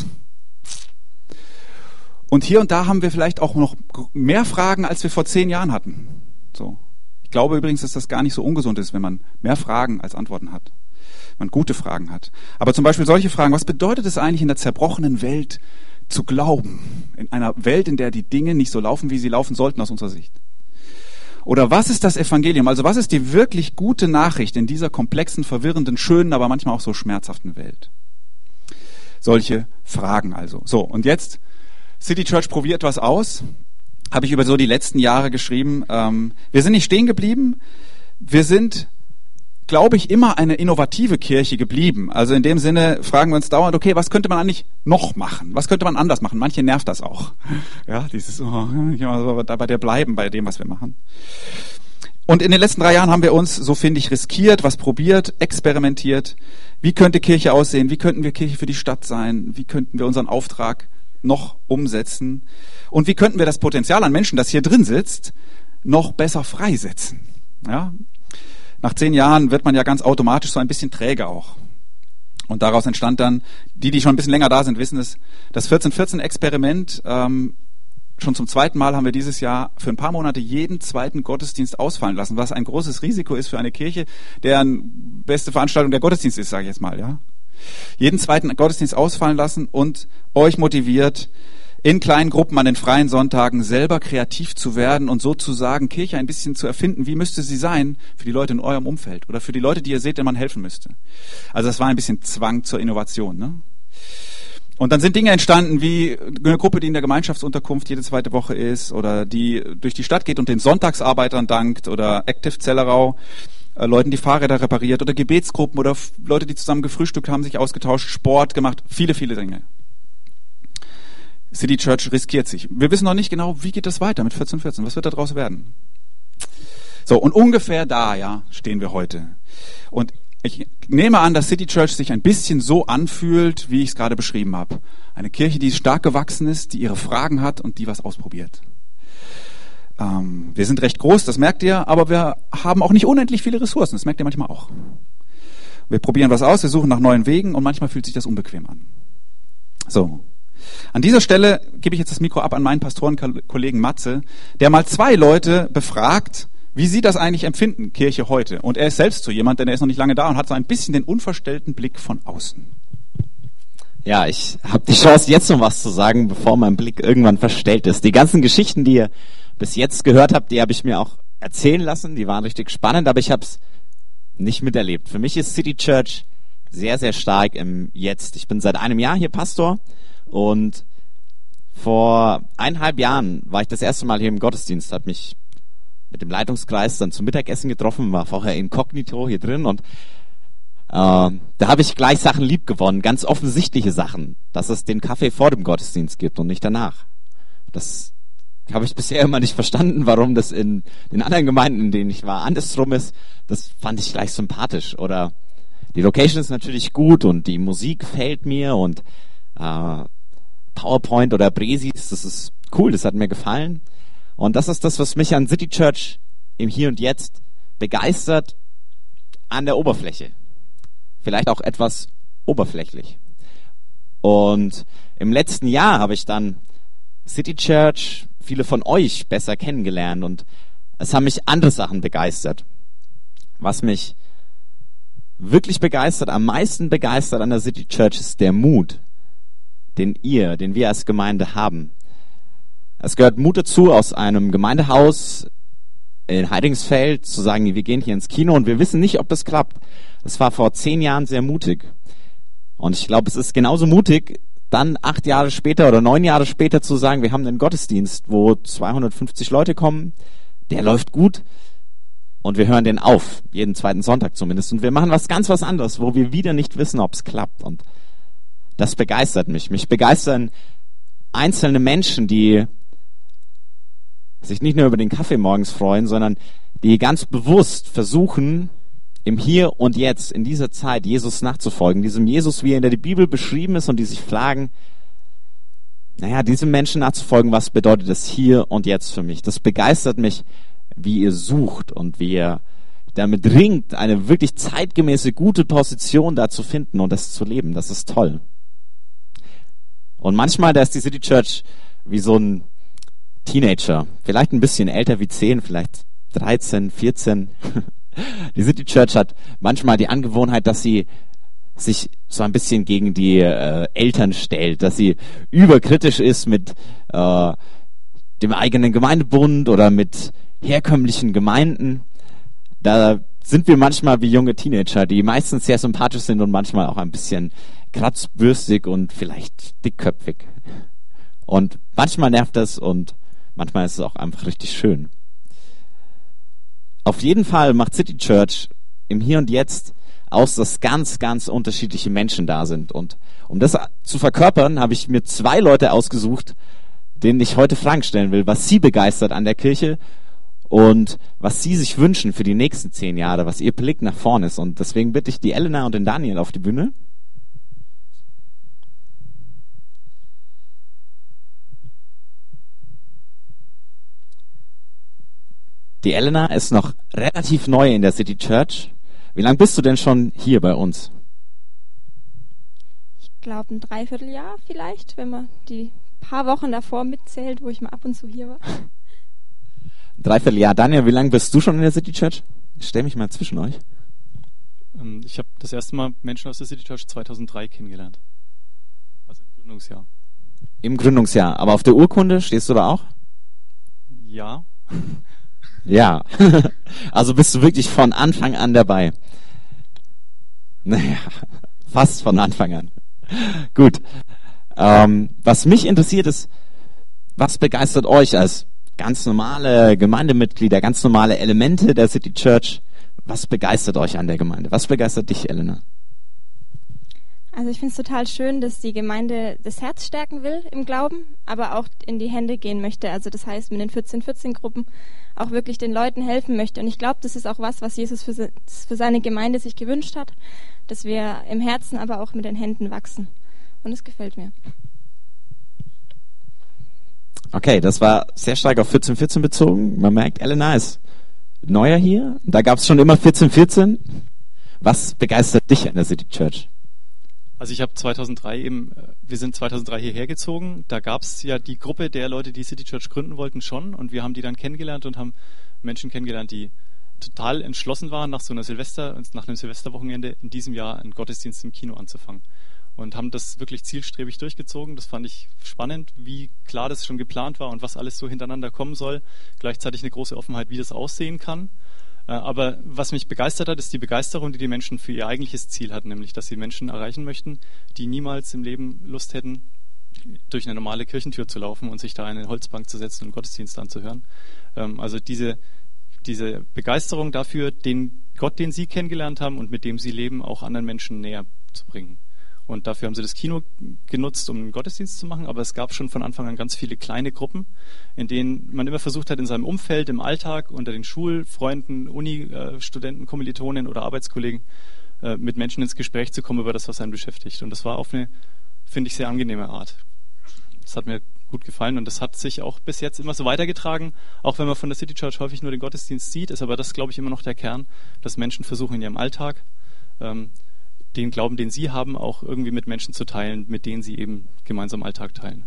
Speaker 2: Und hier und da haben wir vielleicht auch noch mehr Fragen, als wir vor 10 Jahren hatten. So. Ich glaube übrigens, dass das gar nicht so ungesund ist, wenn man mehr Fragen als Antworten hat. Wenn man gute Fragen hat. Aber zum Beispiel solche Fragen, was bedeutet es eigentlich in der zerbrochenen Welt zu glauben? In einer Welt, in der die Dinge nicht so laufen, wie sie laufen sollten aus unserer Sicht. Oder was ist das Evangelium? Also was ist die wirklich gute Nachricht in dieser komplexen, verwirrenden, schönen, aber manchmal auch so schmerzhaften Welt? Solche Fragen also. So, und jetzt City Church probiert was aus, habe ich über so die letzten Jahre geschrieben. Wir sind nicht stehen geblieben, wir sind, glaube ich, immer eine innovative Kirche geblieben. Also in dem Sinne fragen wir uns dauernd, okay, was könnte man eigentlich noch machen? Was könnte man anders machen? Manche nervt das auch. Ja, dieses, bei der bleiben, bei dem, was wir machen. Und in den letzten 3 Jahren haben wir uns, so finde ich, riskiert, was probiert, experimentiert. Wie könnte Kirche aussehen? Wie könnten wir Kirche für die Stadt sein? Wie könnten wir unseren Auftrag noch umsetzen? Und wie könnten wir das Potenzial an Menschen, das hier drin sitzt, noch besser freisetzen? Ja? Nach 10 Jahren wird man ja ganz automatisch so ein bisschen träge auch. Und daraus entstand dann, die schon ein bisschen länger da sind, wissen es, das 14-14-Experiment. Schon zum 2. Mal haben wir dieses Jahr für ein paar Monate jeden 2. Gottesdienst ausfallen lassen, was ein großes Risiko ist für eine Kirche, deren beste Veranstaltung der Gottesdienst ist, sage ich jetzt mal. Ja, jeden 2. Gottesdienst ausfallen lassen und euch motiviert, in kleinen Gruppen an den freien Sonntagen selber kreativ zu werden und sozusagen Kirche ein bisschen zu erfinden, wie müsste sie sein für die Leute in eurem Umfeld oder für die Leute, die ihr seht, denen man helfen müsste. Also das war ein bisschen Zwang zur Innovation. Ne? Und dann sind Dinge entstanden wie eine Gruppe, die in der Gemeinschaftsunterkunft jede 2. Woche ist oder die durch die Stadt geht und den Sonntagsarbeitern dankt oder Active Zellerau, Leuten, die Fahrräder repariert oder Gebetsgruppen oder Leute, die zusammen gefrühstückt haben, sich ausgetauscht, Sport gemacht, viele, viele Dinge. City Church riskiert sich. Wir wissen noch nicht genau, wie geht das weiter mit 14-14, was wird da draus werden? So, und ungefähr da, ja, stehen wir heute. Und ich nehme an, dass City Church sich ein bisschen so anfühlt, wie ich es gerade beschrieben habe. Eine Kirche, die stark gewachsen ist, die ihre Fragen hat und die was ausprobiert. Wir sind recht groß, das merkt ihr, aber wir haben auch nicht unendlich viele Ressourcen, das merkt ihr manchmal auch. Wir probieren was aus, wir suchen nach neuen Wegen und manchmal fühlt sich das unbequem an. So. An dieser Stelle gebe ich jetzt das Mikro ab an meinen Pastorenkollegen Matze, der mal 2 Leute befragt, wie sie das eigentlich empfinden, Kirche heute. Und er ist selbst so jemand, denn er ist noch nicht lange da und hat so ein bisschen den unverstellten Blick von außen.
Speaker 4: Ja, ich habe die Chance, jetzt noch was zu sagen, bevor mein Blick irgendwann verstellt ist. Die ganzen Geschichten, die ihr bis jetzt gehört habt, die habe ich mir auch erzählen lassen. Die waren richtig spannend, aber ich habe es nicht miterlebt. Für mich ist City Church sehr, sehr stark im Jetzt. Ich bin seit einem Jahr hier Pastor und vor 1,5 Jahren war ich das erste Mal hier im Gottesdienst, habe mich mit dem Leitungskreis dann zum Mittagessen getroffen, war vorher inkognito hier drin und da habe ich gleich Sachen lieb gewonnen, ganz offensichtliche Sachen, dass es den Kaffee vor dem Gottesdienst gibt und nicht danach. Das habe ich bisher immer nicht verstanden, warum das in den anderen Gemeinden, in denen ich war, andersrum ist. Das fand ich gleich sympathisch. Oder die Location ist natürlich gut und die Musik gefällt mir und PowerPoint oder Bresis, das ist cool, das hat mir gefallen. Und das ist das, was mich an City Church im Hier und Jetzt begeistert an der Oberfläche. Vielleicht auch etwas oberflächlich. Und im letzten Jahr habe ich dann City Church, viele von euch besser kennengelernt und es haben mich andere Sachen begeistert. Was mich wirklich begeistert, am meisten begeistert an der City Church ist der Mut, den wir als Gemeinde haben. Es gehört Mut dazu, aus einem Gemeindehaus in Heidingsfeld zu sagen, wir gehen hier ins Kino und wir wissen nicht, ob das klappt. Das war vor 10 Jahren sehr mutig. Und ich glaube, es ist genauso mutig, dann 8 Jahre später oder 9 Jahre später zu sagen, wir haben einen Gottesdienst, wo 250 Leute kommen, der läuft gut und wir hören den auf, jeden zweiten Sonntag zumindest. Und wir machen was anderes, wo wir wieder nicht wissen, ob es klappt. Und das begeistert mich. Mich begeistern einzelne Menschen, die sich nicht nur über den Kaffee morgens freuen, sondern die ganz bewusst versuchen, im Hier und Jetzt, in dieser Zeit, Jesus nachzufolgen. Diesem Jesus, wie er in der Bibel beschrieben ist und die sich fragen, diesem Menschen nachzufolgen, was bedeutet das Hier und Jetzt für mich? Das begeistert mich, wie ihr sucht und wie ihr damit ringt, eine wirklich zeitgemäße, gute Position da zu finden und das zu leben. Das ist toll. Und manchmal, da ist die City Church wie so ein Teenager, vielleicht ein bisschen älter wie 10, vielleicht 13, 14. Die City Church hat manchmal die Angewohnheit, dass sie sich so ein bisschen gegen die Eltern stellt, dass sie überkritisch ist mit dem eigenen Gemeindebund oder mit herkömmlichen Gemeinden. Da sind wir manchmal wie junge Teenager, die meistens sehr sympathisch sind und manchmal auch ein bisschen kratzbürstig und vielleicht dickköpfig. Und manchmal nervt das und manchmal ist es auch einfach richtig schön. Auf jeden Fall macht City Church im Hier und Jetzt aus, dass ganz, ganz unterschiedliche Menschen da sind. Und um das zu verkörpern, habe ich mir 2 Leute ausgesucht, denen ich heute Fragen stellen will, was sie begeistert an der Kirche und was sie sich wünschen für die nächsten 10 Jahre, was ihr Blick nach vorne ist. Und deswegen bitte ich die Elena und den Daniel auf die Bühne. Die Elena ist noch relativ neu in der City Church. Wie lange bist du denn schon hier bei uns?
Speaker 5: Ich glaube ein Dreivierteljahr vielleicht, wenn man die paar Wochen davor mitzählt, wo ich mal ab und zu hier war.
Speaker 4: Ein Dreivierteljahr. Daniel, wie lange bist du schon in der City Church? Ich stell mich mal zwischen euch.
Speaker 6: Ich habe das erste Mal Menschen aus der City Church 2003 kennengelernt. Also im Gründungsjahr.
Speaker 4: Im Gründungsjahr. Aber auf der Urkunde stehst du da auch?
Speaker 6: Ja.
Speaker 4: Ja, also bist du wirklich von Anfang an dabei. Naja, fast von Anfang an. Gut. Was mich interessiert ist, was begeistert euch als ganz normale Gemeindemitglieder, ganz normale Elemente der City Church? Was begeistert euch an der Gemeinde? Was begeistert dich, Elena?
Speaker 5: Also ich finde es total schön, dass die Gemeinde das Herz stärken will im Glauben, aber auch in die Hände gehen möchte. Also das heißt, mit den 14-14-Gruppen auch wirklich den Leuten helfen möchte. Und ich glaube, das ist auch was Jesus für seine Gemeinde sich gewünscht hat, dass wir im Herzen, aber auch mit den Händen wachsen. Und das gefällt mir.
Speaker 4: Okay, das war sehr stark auf 1414 bezogen. Man merkt, Elena ist neuer hier. Da gab es schon immer 1414. Was begeistert dich an der City Church?
Speaker 6: Also ich habe wir sind 2003 hierher gezogen. Da gab es ja die Gruppe der Leute, die City Church gründen wollten, schon. Und wir haben die dann kennengelernt und haben Menschen kennengelernt, die total entschlossen waren, nach einem Silvesterwochenende in diesem Jahr einen Gottesdienst im Kino anzufangen. Und haben das wirklich zielstrebig durchgezogen. Das fand ich spannend, wie klar das schon geplant war und was alles so hintereinander kommen soll. Gleichzeitig eine große Offenheit, wie das aussehen kann. Aber was mich begeistert hat, ist die Begeisterung, die die Menschen für ihr eigentliches Ziel hatten, nämlich, dass sie Menschen erreichen möchten, die niemals im Leben Lust hätten, durch eine normale Kirchentür zu laufen und sich da in eine Holzbank zu setzen und einen Gottesdienst anzuhören. Also diese Begeisterung dafür, den Gott, den sie kennengelernt haben und mit dem sie leben, auch anderen Menschen näher zu bringen. Und dafür haben sie das Kino genutzt, um einen Gottesdienst zu machen. Aber es gab schon von Anfang an ganz viele kleine Gruppen, in denen man immer versucht hat, in seinem Umfeld, im Alltag, unter den Schulfreunden, Uni-Studenten, Kommilitonen oder Arbeitskollegen mit Menschen ins Gespräch zu kommen über das, was einen beschäftigt. Und das war auf eine, finde ich, sehr angenehme Art. Das hat mir gut gefallen und das hat sich auch bis jetzt immer so weitergetragen. Auch wenn man von der City Church häufig nur den Gottesdienst sieht, ist aber das, glaube ich, immer noch der Kern, dass Menschen versuchen in ihrem Alltag den Glauben, den sie haben, auch irgendwie mit Menschen zu teilen, mit denen sie eben gemeinsam Alltag teilen.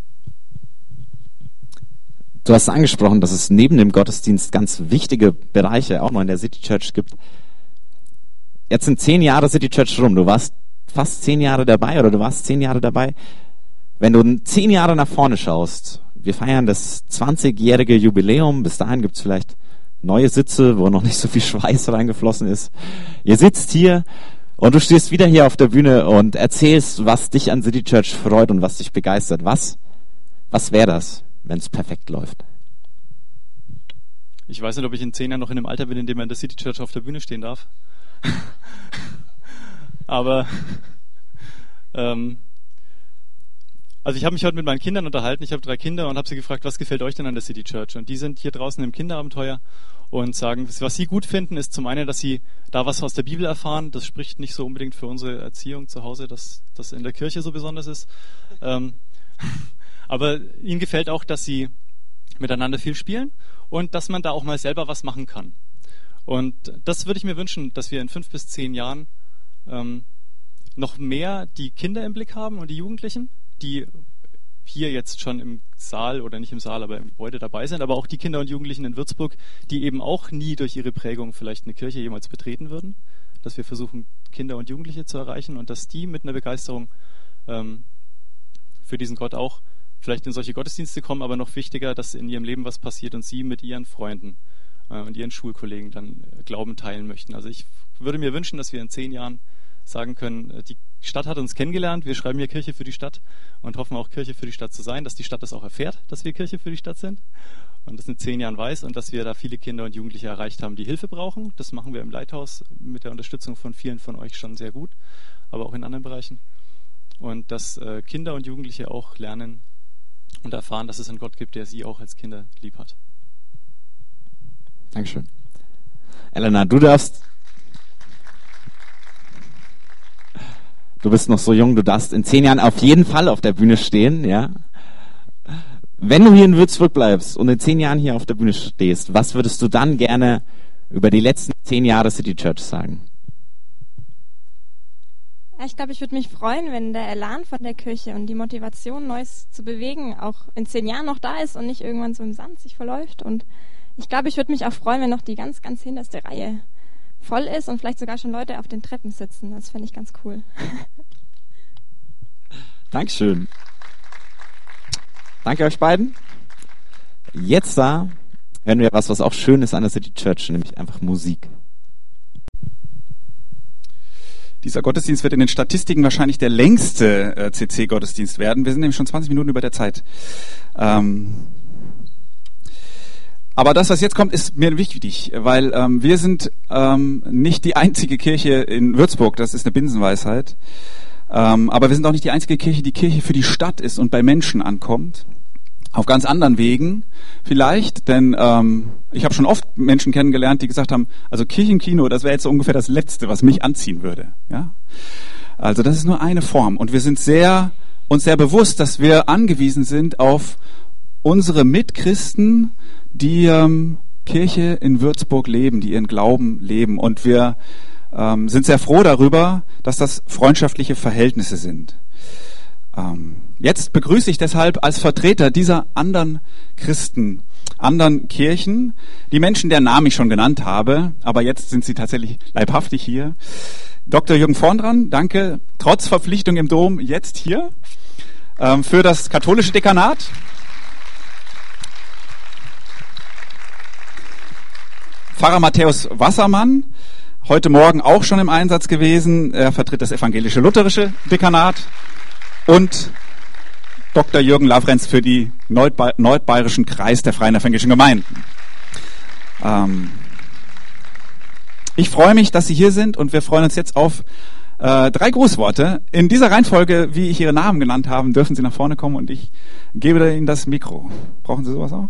Speaker 4: Du hast angesprochen, dass es neben dem Gottesdienst ganz wichtige Bereiche auch noch in der City Church gibt. Jetzt sind 10 Jahre City Church rum. Du warst fast 10 Jahre dabei oder du warst 10 Jahre dabei. Wenn du 10 Jahre nach vorne schaust, wir feiern das 20-jährige Jubiläum. Bis dahin gibt es vielleicht neue Sitze, wo noch nicht so viel Schweiß reingeflossen ist. Ihr sitzt hier und du stehst wieder hier auf der Bühne und erzählst, was dich an City Church freut und was dich begeistert. Was wäre das, wenn es perfekt läuft?
Speaker 6: Ich weiß nicht, ob ich in 10 Jahren noch in einem Alter bin, in dem man in der City Church auf der Bühne stehen darf. Aber also ich habe mich heute mit meinen Kindern unterhalten. Ich habe 3 Kinder und habe sie gefragt, was gefällt euch denn an der City Church? Und die sind hier draußen im Kinderabenteuer und sagen, was sie gut finden, ist zum einen, dass sie da was aus der Bibel erfahren. Das spricht nicht so unbedingt für unsere Erziehung zu Hause, dass das in der Kirche so besonders ist. Aber ihnen gefällt auch, dass sie miteinander viel spielen und dass man da auch mal selber was machen kann. Und das würde ich mir wünschen, dass wir in 5 bis 10 Jahren noch mehr die Kinder im Blick haben und die Jugendlichen, die hier jetzt schon im Saal oder nicht im Saal, aber im Gebäude dabei sind, aber auch die Kinder und Jugendlichen in Würzburg, die eben auch nie durch ihre Prägung vielleicht eine Kirche jemals betreten würden, dass wir versuchen, Kinder und Jugendliche zu erreichen und dass die mit einer Begeisterung für diesen Gott auch vielleicht in solche Gottesdienste kommen, aber noch wichtiger, dass in ihrem Leben was passiert und sie mit ihren Freunden und ihren Schulkollegen dann Glauben teilen möchten. Also ich würde mir wünschen, dass wir in 10 Jahren sagen können, die Stadt hat uns kennengelernt, wir schreiben hier Kirche für die Stadt und hoffen auch Kirche für die Stadt zu sein, dass die Stadt das auch erfährt, dass wir Kirche für die Stadt sind und das in 10 Jahren weiß und dass wir da viele Kinder und Jugendliche erreicht haben, die Hilfe brauchen. Das machen wir im Leithaus mit der Unterstützung von vielen von euch schon sehr gut, aber auch in anderen Bereichen. Und dass Kinder und Jugendliche auch lernen und erfahren, dass es einen Gott gibt, der sie auch als Kinder lieb hat.
Speaker 4: Dankeschön. Elena, du bist noch so jung, du darfst in 10 Jahren auf jeden Fall auf der Bühne stehen, ja. Wenn du hier in Würzburg bleibst und in 10 Jahren hier auf der Bühne stehst, was würdest du dann gerne über die letzten 10 Jahre City Church sagen?
Speaker 5: Ja, ich glaube, ich würde mich freuen, wenn der Elan von der Kirche und die Motivation, Neues zu bewegen, auch in 10 Jahren noch da ist und nicht irgendwann so im Sand sich verläuft. Und ich glaube, ich würde mich auch freuen, wenn noch die ganz, ganz hinterste Reihe voll ist und vielleicht sogar schon Leute auf den Treppen sitzen. Das fände ich ganz cool.
Speaker 4: Dankeschön. Danke euch beiden. Jetzt hören wir was auch schön ist an der City Church, nämlich einfach Musik.
Speaker 2: Dieser Gottesdienst wird in den Statistiken wahrscheinlich der längste CC-Gottesdienst werden. Wir sind nämlich schon 20 Minuten über der Zeit. Aber das, was jetzt kommt, ist mir wichtig, weil wir sind nicht die einzige Kirche in Würzburg, das ist eine Binsenweisheit. Aber wir sind auch nicht die einzige Kirche, die Kirche für die Stadt ist und bei Menschen ankommt. Auf ganz anderen Wegen vielleicht, denn ich habe schon oft Menschen kennengelernt, die gesagt haben, also Kirchenkino, das wäre jetzt so ungefähr das Letzte, was mich anziehen würde. Ja? Also das ist nur eine Form und wir sind uns sehr bewusst, dass wir angewiesen sind auf unsere Mitchristen, die Kirche in Würzburg leben, die ihren Glauben leben. Und wir sind sehr froh darüber, dass das freundschaftliche Verhältnisse sind. Jetzt begrüße ich deshalb als Vertreter dieser anderen Christen, anderen Kirchen, die Menschen, deren Namen ich schon genannt habe, aber jetzt sind sie tatsächlich leibhaftig hier. Dr. Jürgen Vorndran, danke, trotz Verpflichtung im Dom, jetzt hier für das katholische Dekanat. Pfarrer Matthäus Wassermann, heute Morgen auch schon im Einsatz gewesen. Er vertritt das evangelische lutherische Dekanat. Und Dr. Jürgen Lavrenz für die nordbayerischen Kreis der Freien Evangelischen Gemeinden. Ich freue mich, dass Sie hier sind und wir freuen uns jetzt auf 3 Grußworte. In dieser Reihenfolge, wie ich Ihre Namen genannt habe, dürfen Sie nach vorne kommen und ich gebe Ihnen das Mikro. Brauchen Sie sowas auch?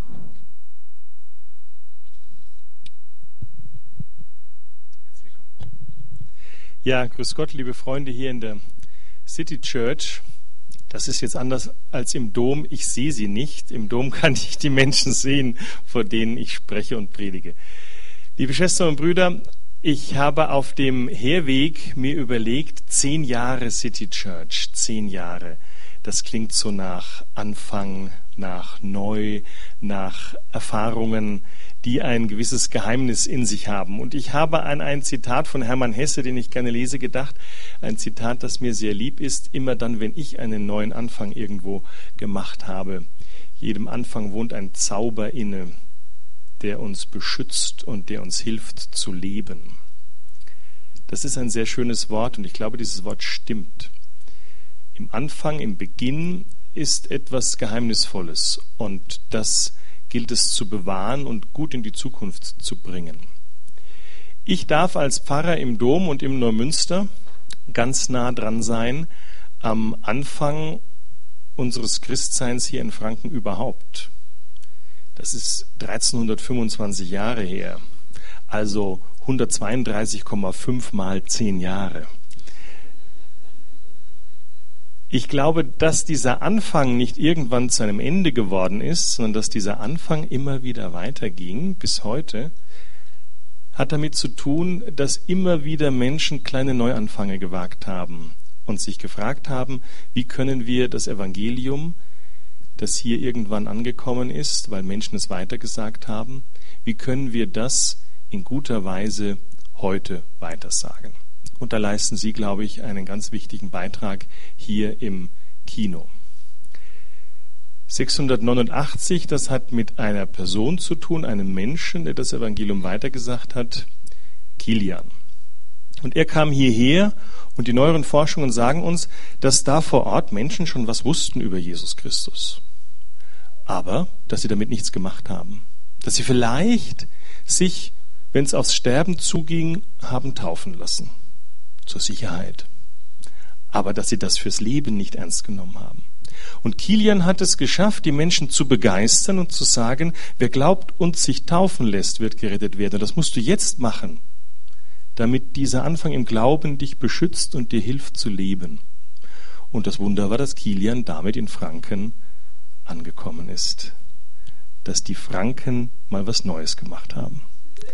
Speaker 7: Ja, grüß Gott, liebe Freunde hier in der City Church. Das ist jetzt anders als im Dom. Ich sehe sie nicht. Im Dom kann ich die Menschen sehen, vor denen ich spreche und predige. Liebe Schwestern und Brüder, ich habe auf dem Herweg mir überlegt, 10 Jahre City Church, 10 Jahre. Das klingt so nach Anfang, nach neu, nach Erfahrungen, die ein gewisses Geheimnis in sich haben. Und ich habe an ein Zitat von Hermann Hesse, den ich gerne lese, gedacht. Ein Zitat, das mir sehr lieb ist. Immer dann, wenn ich einen neuen Anfang irgendwo gemacht habe. Jedem Anfang wohnt ein Zauber inne, der uns beschützt und der uns hilft zu leben. Das ist ein sehr schönes Wort und ich glaube, dieses Wort stimmt. Im Anfang, im Beginn ist etwas Geheimnisvolles und das gilt es zu bewahren und gut in die Zukunft zu bringen. Ich darf als Pfarrer im Dom und im Neumünster ganz nah dran sein am Anfang unseres Christseins hier in Franken überhaupt. Das ist 1325 Jahre her, also 132,5 mal 10 Jahre. Ich glaube, dass dieser Anfang nicht irgendwann zu einem Ende geworden ist, sondern dass dieser Anfang immer wieder weiterging bis heute, hat damit zu tun, dass immer wieder Menschen kleine Neuanfänge gewagt haben und sich gefragt haben, wie können wir das Evangelium, das hier irgendwann angekommen ist, weil Menschen es weitergesagt haben, wie können wir das in guter Weise heute weitersagen? Und da leisten Sie, glaube ich, einen ganz wichtigen Beitrag hier im Kino. 689, das hat mit einer Person zu tun, einem Menschen, der das Evangelium weitergesagt hat, Kilian. Und er kam hierher und die neueren Forschungen sagen uns, dass da vor Ort Menschen schon was wussten über Jesus Christus. Aber, dass sie damit nichts gemacht haben. Dass sie vielleicht sich, wenn es aufs Sterben zuging, haben taufen lassen. Zur Sicherheit. Aber dass sie das fürs Leben nicht ernst genommen haben. Und Kilian hat es geschafft, die Menschen zu begeistern und zu sagen, wer glaubt und sich taufen lässt, wird gerettet werden. Und das musst du jetzt machen, damit dieser Anfang im Glauben dich beschützt und dir hilft zu leben. Und das Wunder war, dass Kilian damit in Franken angekommen ist. Dass die Franken mal was Neues gemacht haben.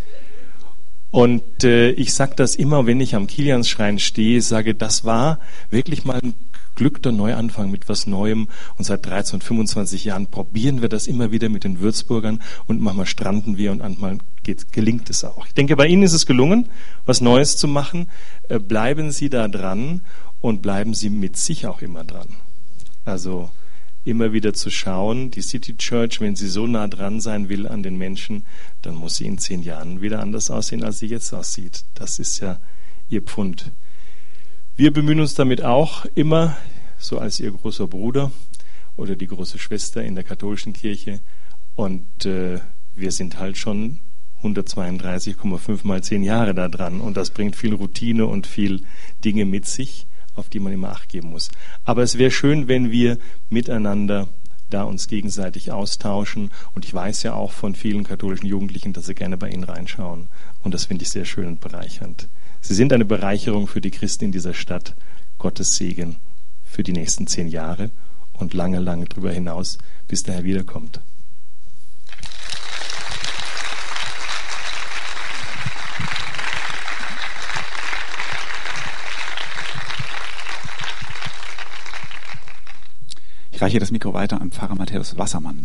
Speaker 7: Und ich sage das immer, wenn ich am Kiliansschrein stehe, sage, das war wirklich mal ein glückter Neuanfang mit was Neuem. Und seit 13, 25 Jahren probieren wir das immer wieder mit den Würzburgern und manchmal stranden wir und manchmal gelingt es auch. Ich denke, bei Ihnen ist es gelungen, was Neues zu machen. Bleiben Sie da dran und bleiben Sie mit sich auch immer dran. Also immer wieder zu schauen, die City Church, wenn sie so nah dran sein will an den Menschen, dann muss sie in 10 Jahren wieder anders aussehen, als sie jetzt aussieht. Das ist ja ihr Pfund. Wir bemühen uns damit auch immer, so als ihr großer Bruder oder die große Schwester in der katholischen Kirche. Und wir sind halt schon 132,5 mal 10 Jahre da dran. Und das bringt viel Routine und viel Dinge mit sich, auf die man immer Acht geben muss. Aber es wäre schön, wenn wir miteinander da uns gegenseitig austauschen. Und ich weiß ja auch von vielen katholischen Jugendlichen, dass sie gerne bei Ihnen reinschauen. Und das finde ich sehr schön und bereichernd. Sie sind eine Bereicherung für die Christen in dieser Stadt. Gottes Segen für die nächsten 10 Jahre und lange, lange drüber hinaus, bis der Herr wiederkommt.
Speaker 2: Ich reiche das Mikro weiter an Pfarrer Matthäus Wassermann.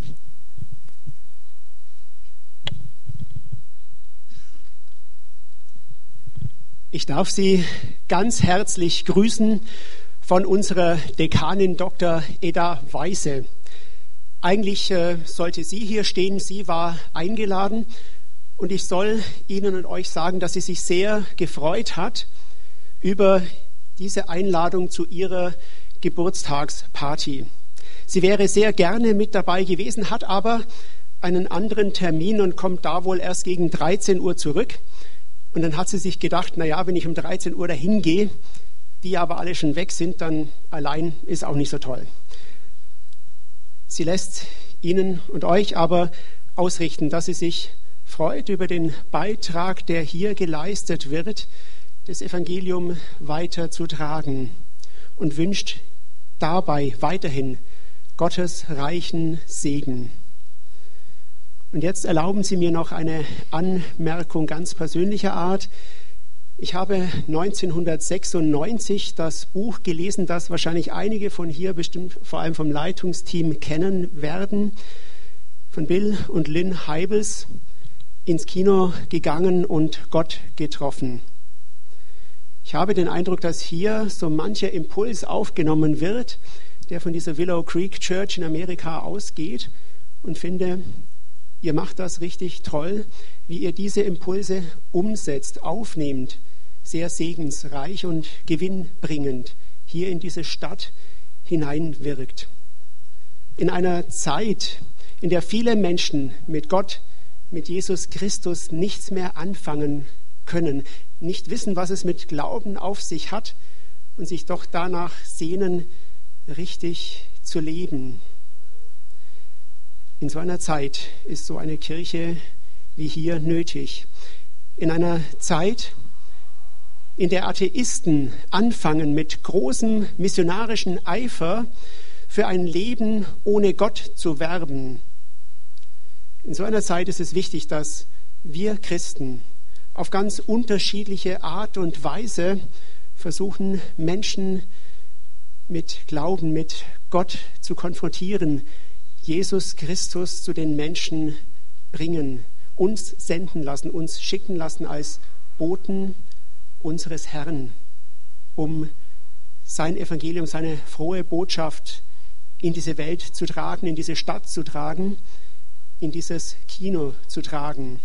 Speaker 8: Ich darf Sie ganz herzlich grüßen von unserer Dekanin Dr. Edda Weise. Eigentlich sollte sie hier stehen, sie war eingeladen und ich soll Ihnen und euch sagen, dass sie sich sehr gefreut hat über diese Einladung zu ihrer Geburtstagsparty. Sie wäre sehr gerne mit dabei gewesen, hat aber einen anderen Termin und kommt da wohl erst gegen 13 Uhr zurück. Und dann hat sie sich gedacht, naja, wenn ich um 13 Uhr dahin gehe, die aber alle schon weg sind, dann allein ist auch nicht so toll. Sie lässt Ihnen und euch aber ausrichten, dass sie sich freut über den Beitrag, der hier geleistet wird, das Evangelium weiterzutragen und wünscht dabei weiterhin Gottes reichen Segen. Und jetzt erlauben Sie mir noch eine Anmerkung ganz persönlicher Art. Ich habe 1996 das Buch gelesen, das wahrscheinlich einige von hier, bestimmt vor allem vom Leitungsteam, kennen werden, von Bill und Lynn Heibels, ins Kino gegangen und Gott getroffen. Ich habe den Eindruck, dass hier so mancher Impuls aufgenommen wird, der von dieser Willow Creek Church in Amerika ausgeht, und finde, ihr macht das richtig toll, wie ihr diese Impulse umsetzt, aufnehmt, sehr segensreich und gewinnbringend hier in diese Stadt hineinwirkt. In einer Zeit, in der viele Menschen mit Gott, mit Jesus Christus nichts mehr anfangen können, nicht wissen, was es mit Glauben auf sich hat und sich doch danach sehnen, richtig zu leben. In so einer Zeit ist so eine Kirche wie hier nötig. In einer Zeit, in der Atheisten anfangen, mit großem missionarischen Eifer für ein Leben ohne Gott zu werben. In so einer Zeit ist es wichtig, dass wir Christen auf ganz unterschiedliche Art und Weise versuchen, Menschen mit Glauben, mit Gott zu konfrontieren, Jesus Christus zu den Menschen bringen, uns senden lassen, uns schicken lassen als Boten unseres Herrn, um sein Evangelium, seine frohe Botschaft in diese Welt zu tragen, in diese Stadt zu tragen, in dieses Kino zu tragen.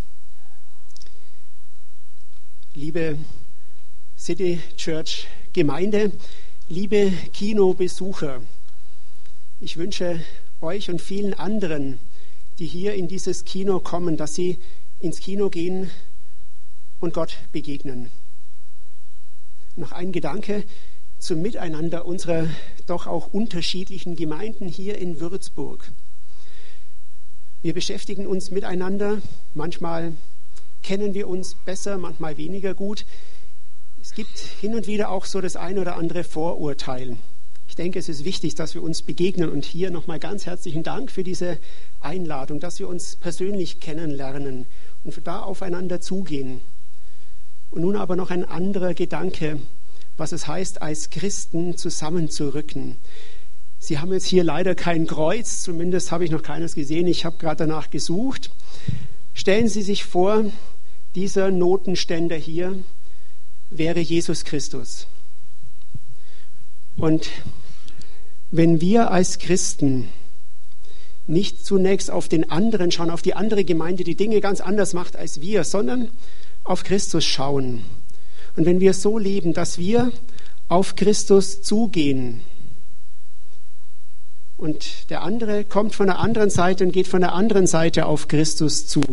Speaker 8: Liebe City Church Gemeinde, liebe Kinobesucher, ich wünsche euch und vielen anderen, die hier in dieses Kino kommen, dass sie ins Kino gehen und Gott begegnen. Noch ein Gedanke zum Miteinander unserer doch auch unterschiedlichen Gemeinden hier in Würzburg. Wir beschäftigen uns miteinander, manchmal kennen wir uns besser, manchmal weniger gut. Es gibt hin und wieder auch so das ein oder andere Vorurteil. Ich denke, es ist wichtig, dass wir uns begegnen, und hier nochmal ganz herzlichen Dank für diese Einladung, dass wir uns persönlich kennenlernen und da aufeinander zugehen. Und nun aber noch ein anderer Gedanke, was es heißt, als Christen zusammenzurücken. Sie haben jetzt hier leider kein Kreuz, zumindest habe ich noch keines gesehen, ich habe gerade danach gesucht. Stellen Sie sich vor, dieser Notenständer hier wäre Jesus Christus. Und wenn wir als Christen nicht zunächst auf den anderen schauen, auf die andere Gemeinde, die Dinge ganz anders macht als wir, sondern auf Christus schauen, und wenn wir so leben, dass wir auf Christus zugehen und der andere kommt von der anderen Seite und geht von der anderen Seite auf Christus zu,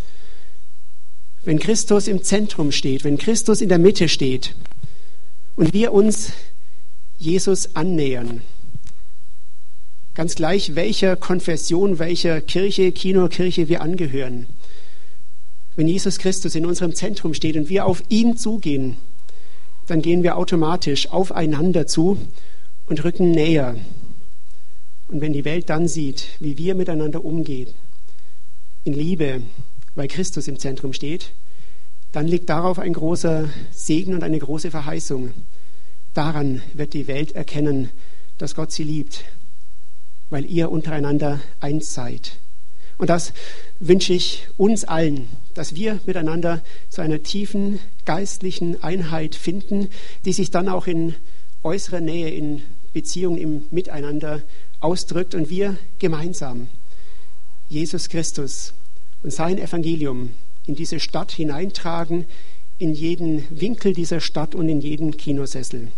Speaker 8: wenn Christus im Zentrum steht, wenn Christus in der Mitte steht und wir uns Jesus annähern, ganz gleich welcher Konfession, welcher Kirche, Kinokirche wir angehören, wenn Jesus Christus in unserem Zentrum steht und wir auf ihn zugehen, dann gehen wir automatisch aufeinander zu und rücken näher. Und wenn die Welt dann sieht, wie wir miteinander umgehen, in Liebe, weil Christus im Zentrum steht, dann liegt darauf ein großer Segen und eine große Verheißung. Daran wird die Welt erkennen, dass Gott sie liebt, weil ihr untereinander eins seid. Und das wünsche ich uns allen, dass wir miteinander zu einer tiefen geistlichen Einheit finden, die sich dann auch in äußerer Nähe, in Beziehungen, im Miteinander ausdrückt und wir gemeinsam Jesus Christus und sein Evangelium in diese Stadt hineintragen, in jeden Winkel dieser Stadt und in jeden Kinosessel.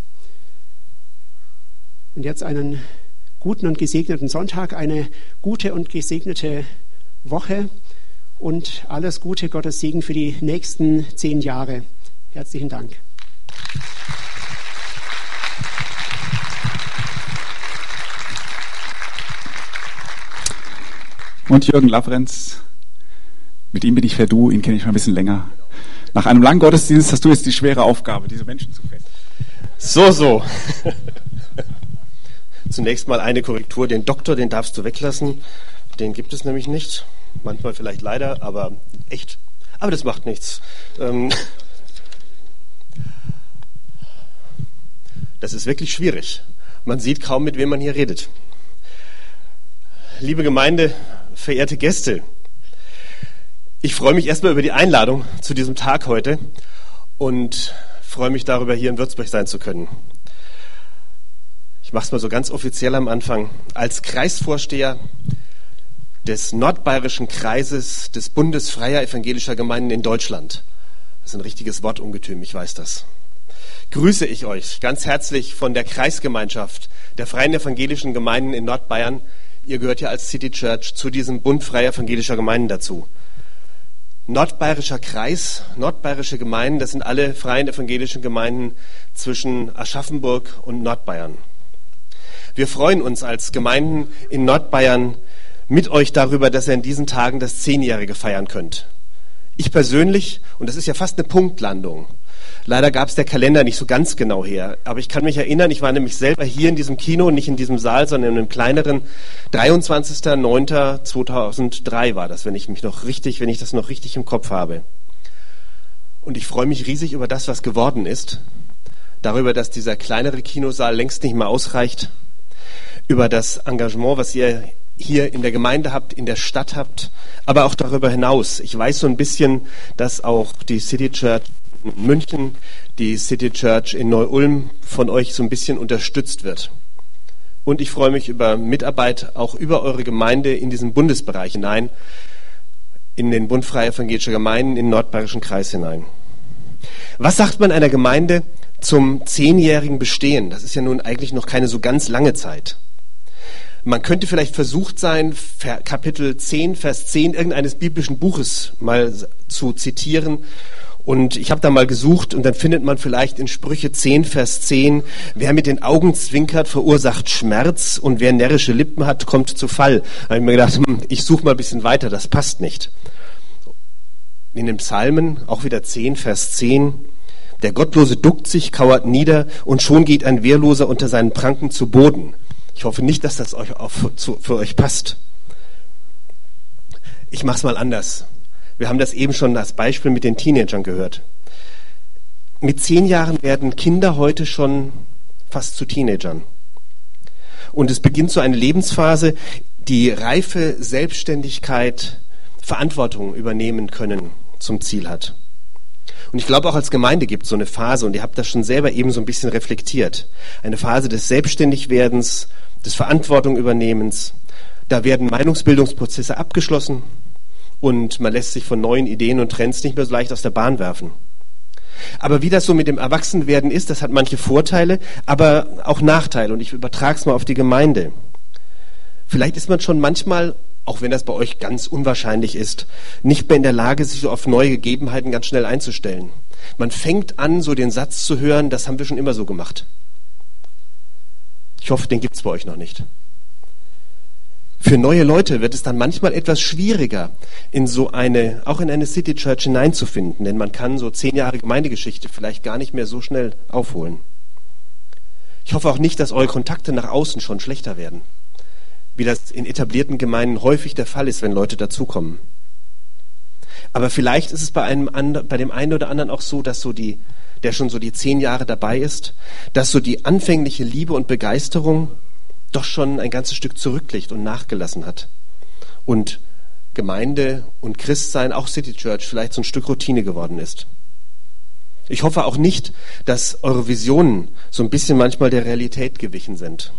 Speaker 8: Und jetzt einen guten und gesegneten Sonntag, eine gute und gesegnete Woche und alles Gute, Gottes Segen für die nächsten 10 Jahre. Herzlichen Dank.
Speaker 2: Und Jürgen Lavrenz, mit ihm bin ich per Du, ihn kenne ich schon ein bisschen länger. Nach einem langen Gottesdienst hast du jetzt die schwere Aufgabe, diese Menschen zu fesseln.
Speaker 9: So. Zunächst mal eine Korrektur. Den Doktor, den darfst du weglassen. Den gibt es nämlich nicht. Manchmal vielleicht leider, aber echt. Aber das macht nichts. Das ist wirklich schwierig. Man sieht kaum, mit wem man hier redet. Liebe Gemeinde, verehrte Gäste, ich freue mich erstmal über die Einladung zu diesem Tag heute und freue mich darüber, hier in Würzburg sein zu können. Ich mache es mal so ganz offiziell am Anfang. Als Kreisvorsteher des Nordbayerischen Kreises des Bundes Freier Evangelischer Gemeinden in Deutschland, das ist ein richtiges Wortungetüm, ich weiß das, grüße ich euch ganz herzlich von der Kreisgemeinschaft der Freien Evangelischen Gemeinden in Nordbayern. Ihr gehört ja als City Church zu diesem Bund Freier Evangelischer Gemeinden dazu. Nordbayerischer Kreis, nordbayerische Gemeinden, das sind alle freien evangelischen Gemeinden zwischen Aschaffenburg und Nordbayern. Wir freuen uns als Gemeinden in Nordbayern mit euch darüber, dass ihr in diesen Tagen das 10-Jährige feiern könnt. Ich persönlich, und das ist ja fast eine Punktlandung, leider gab es der Kalender nicht so ganz genau her, aber ich kann mich erinnern, ich war nämlich selber hier in diesem Kino, nicht in diesem Saal, sondern in einem kleineren, 23.09.2003 war das, wenn ich das noch richtig im Kopf habe. Und ich freue mich riesig über das, was geworden ist, darüber, dass dieser kleinere Kinosaal längst nicht mehr ausreicht, über das Engagement, was ihr hier in der Gemeinde habt, in der Stadt habt, aber auch darüber hinaus. Ich weiß so ein bisschen, dass auch die City Church in München, die City Church in Neu-Ulm von euch so ein bisschen unterstützt wird. Und ich freue mich über Mitarbeit auch über eure Gemeinde in diesen Bundesbereich hinein, in den Bund Freier Evangelischer Gemeinden, in den Nordbayerischen Kreis hinein. Was sagt man einer Gemeinde zum 10-jährigen Bestehen? Das ist ja nun eigentlich noch keine so ganz lange Zeit. Man könnte vielleicht versucht sein, Kapitel 10, Vers 10 irgendeines biblischen Buches mal zu zitieren. Und ich habe da mal gesucht und dann findet man vielleicht in Sprüche 10, Vers 10, wer mit den Augen zwinkert, verursacht Schmerz und wer närrische Lippen hat, kommt zu Fall. Da habe ich mir gedacht, ich suche mal ein bisschen weiter, das passt nicht. In den Psalmen, auch wieder 10, Vers 10, der Gottlose duckt sich, kauert nieder und schon geht ein Wehrloser unter seinen Pranken zu Boden. Ich hoffe nicht, dass das für euch passt. Ich mache es mal anders. Wir haben das eben schon als Beispiel mit den Teenagern gehört. Mit 10 Jahren werden Kinder heute schon fast zu Teenagern. Und es beginnt so eine Lebensphase, die reife Selbstständigkeit, Verantwortung übernehmen können, zum Ziel hat. Und ich glaube, auch als Gemeinde gibt es so eine Phase, und ihr habt das schon selber eben so ein bisschen reflektiert, eine Phase des Selbstständigwerdens, des Verantwortungübernehmens. Da werden Meinungsbildungsprozesse abgeschlossen und man lässt sich von neuen Ideen und Trends nicht mehr so leicht aus der Bahn werfen. Aber wie das so mit dem Erwachsenwerden ist, das hat manche Vorteile, aber auch Nachteile. Und ich übertrage es mal auf die Gemeinde. Vielleicht ist man schon manchmal, auch wenn das bei euch ganz unwahrscheinlich ist, nicht mehr in der Lage, sich so auf neue Gegebenheiten ganz schnell einzustellen. Man fängt an, so den Satz zu hören, das haben wir schon immer so gemacht. Ich hoffe, den gibt es bei euch noch nicht. Für neue Leute wird es dann manchmal etwas schwieriger, auch in eine City Church hineinzufinden, denn man kann so 10 Jahre Gemeindegeschichte vielleicht gar nicht mehr so schnell aufholen. Ich hoffe auch nicht, dass eure Kontakte nach außen schon schlechter werden. wie das in etablierten Gemeinden häufig der Fall ist, wenn Leute dazukommen. Aber vielleicht ist es bei dem einen oder anderen auch so, dass der schon so die 10 Jahre dabei ist, dass so die anfängliche Liebe und Begeisterung doch schon ein ganzes Stück zurückliegt und nachgelassen hat. Und Gemeinde und Christsein, auch City Church, vielleicht so ein Stück Routine geworden ist. Ich hoffe auch nicht, dass eure Visionen so ein bisschen manchmal der Realität gewichen sind.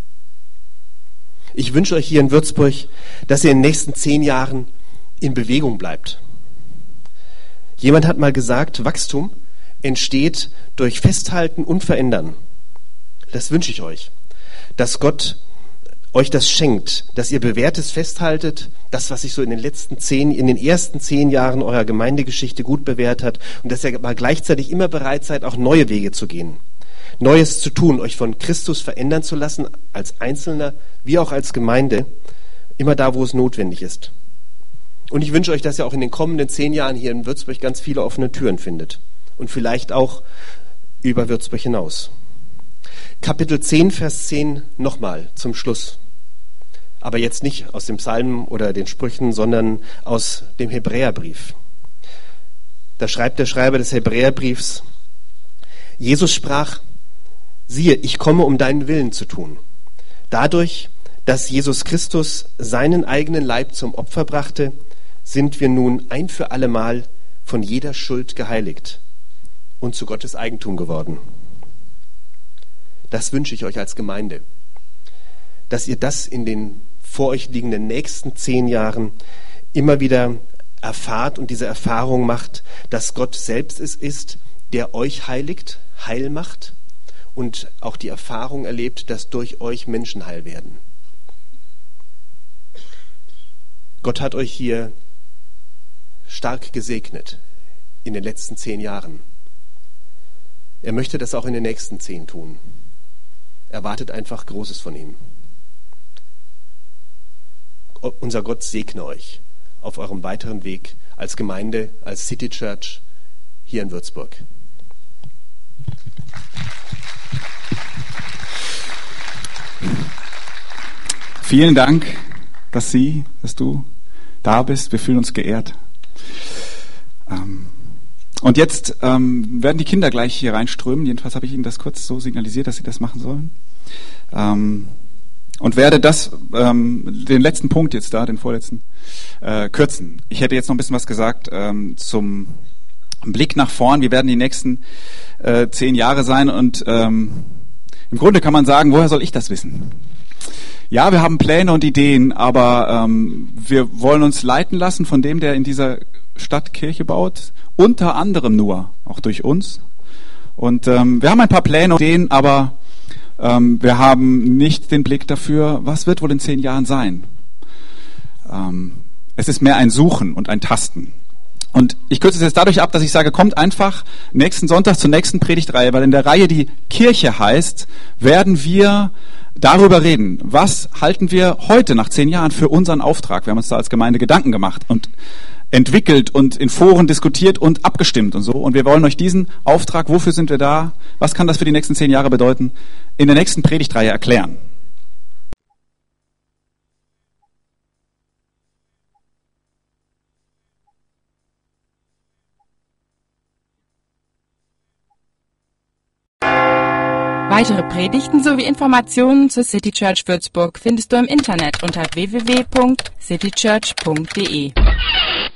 Speaker 9: Ich wünsche euch hier in Würzburg, dass ihr in den nächsten 10 Jahren in Bewegung bleibt. Jemand hat mal gesagt, Wachstum entsteht durch Festhalten und Verändern. Das wünsche ich euch, dass Gott euch das schenkt, dass ihr Bewährtes festhaltet, das, was sich so in den ersten 10 Jahren eurer Gemeindegeschichte gut bewährt hat, und dass ihr aber gleichzeitig immer bereit seid, auch neue Wege zu gehen, Neues zu tun, euch von Christus verändern zu lassen, als Einzelner wie auch als Gemeinde, immer da, wo es notwendig ist. Und ich wünsche euch, dass ihr auch in den kommenden 10 Jahren hier in Würzburg ganz viele offene Türen findet und vielleicht auch über Würzburg hinaus. Kapitel 10, Vers 10 nochmal zum Schluss. Aber jetzt nicht aus dem Psalm oder den Sprüchen, sondern aus dem Hebräerbrief. Da schreibt der Schreiber des Hebräerbriefs: Jesus sprach: Siehe, ich komme, um deinen Willen zu tun. Dadurch, dass Jesus Christus seinen eigenen Leib zum Opfer brachte, sind wir nun ein für allemal von jeder Schuld geheiligt und zu Gottes Eigentum geworden. Das wünsche ich euch als Gemeinde, dass ihr das in den vor euch liegenden nächsten 10 Jahren immer wieder erfahrt und diese Erfahrung macht, dass Gott selbst es ist, der euch heiligt, heil macht, und auch die Erfahrung erlebt, dass durch euch Menschen heil werden. Gott hat euch hier stark gesegnet in den letzten 10 Jahren. Er möchte das auch in den nächsten 10 tun. Erwartet einfach Großes von ihm. Unser Gott segne euch auf eurem weiteren Weg als Gemeinde, als City Church hier in Würzburg.
Speaker 2: Vielen Dank, dass du da bist. Wir fühlen uns geehrt. Und jetzt werden die Kinder gleich hier reinströmen. Jedenfalls habe ich ihnen das kurz so signalisiert, dass sie das machen sollen. Und werde den letzten Punkt jetzt da, den vorletzten, kürzen. Ich hätte jetzt noch ein bisschen was gesagt zum Blick nach vorn. Wir werden die nächsten 10 Jahre sein, und im Grunde kann man sagen, woher soll ich das wissen? Ja, wir haben Pläne und Ideen, aber wir wollen uns leiten lassen von dem, der in dieser Stadt Kirche baut, unter anderem nur, auch durch uns. Und wir haben ein paar Pläne und Ideen, aber wir haben nicht den Blick dafür, was wird wohl in 10 Jahren sein. Es ist mehr ein Suchen und ein Tasten. Und ich kürze es jetzt dadurch ab, dass ich sage, kommt einfach nächsten Sonntag zur nächsten Predigtreihe, weil in der Reihe, die Kirche heißt, werden wir darüber reden, was halten wir heute nach 10 Jahren für unseren Auftrag. Wir haben uns da als Gemeinde Gedanken gemacht und entwickelt und in Foren diskutiert und abgestimmt und so. Und wir wollen euch diesen Auftrag, wofür sind wir da, was kann das für die nächsten 10 Jahre bedeuten, in der nächsten Predigtreihe erklären.
Speaker 1: Weitere Predigten sowie Informationen zur City Church Würzburg findest du im Internet unter www.citychurch.de.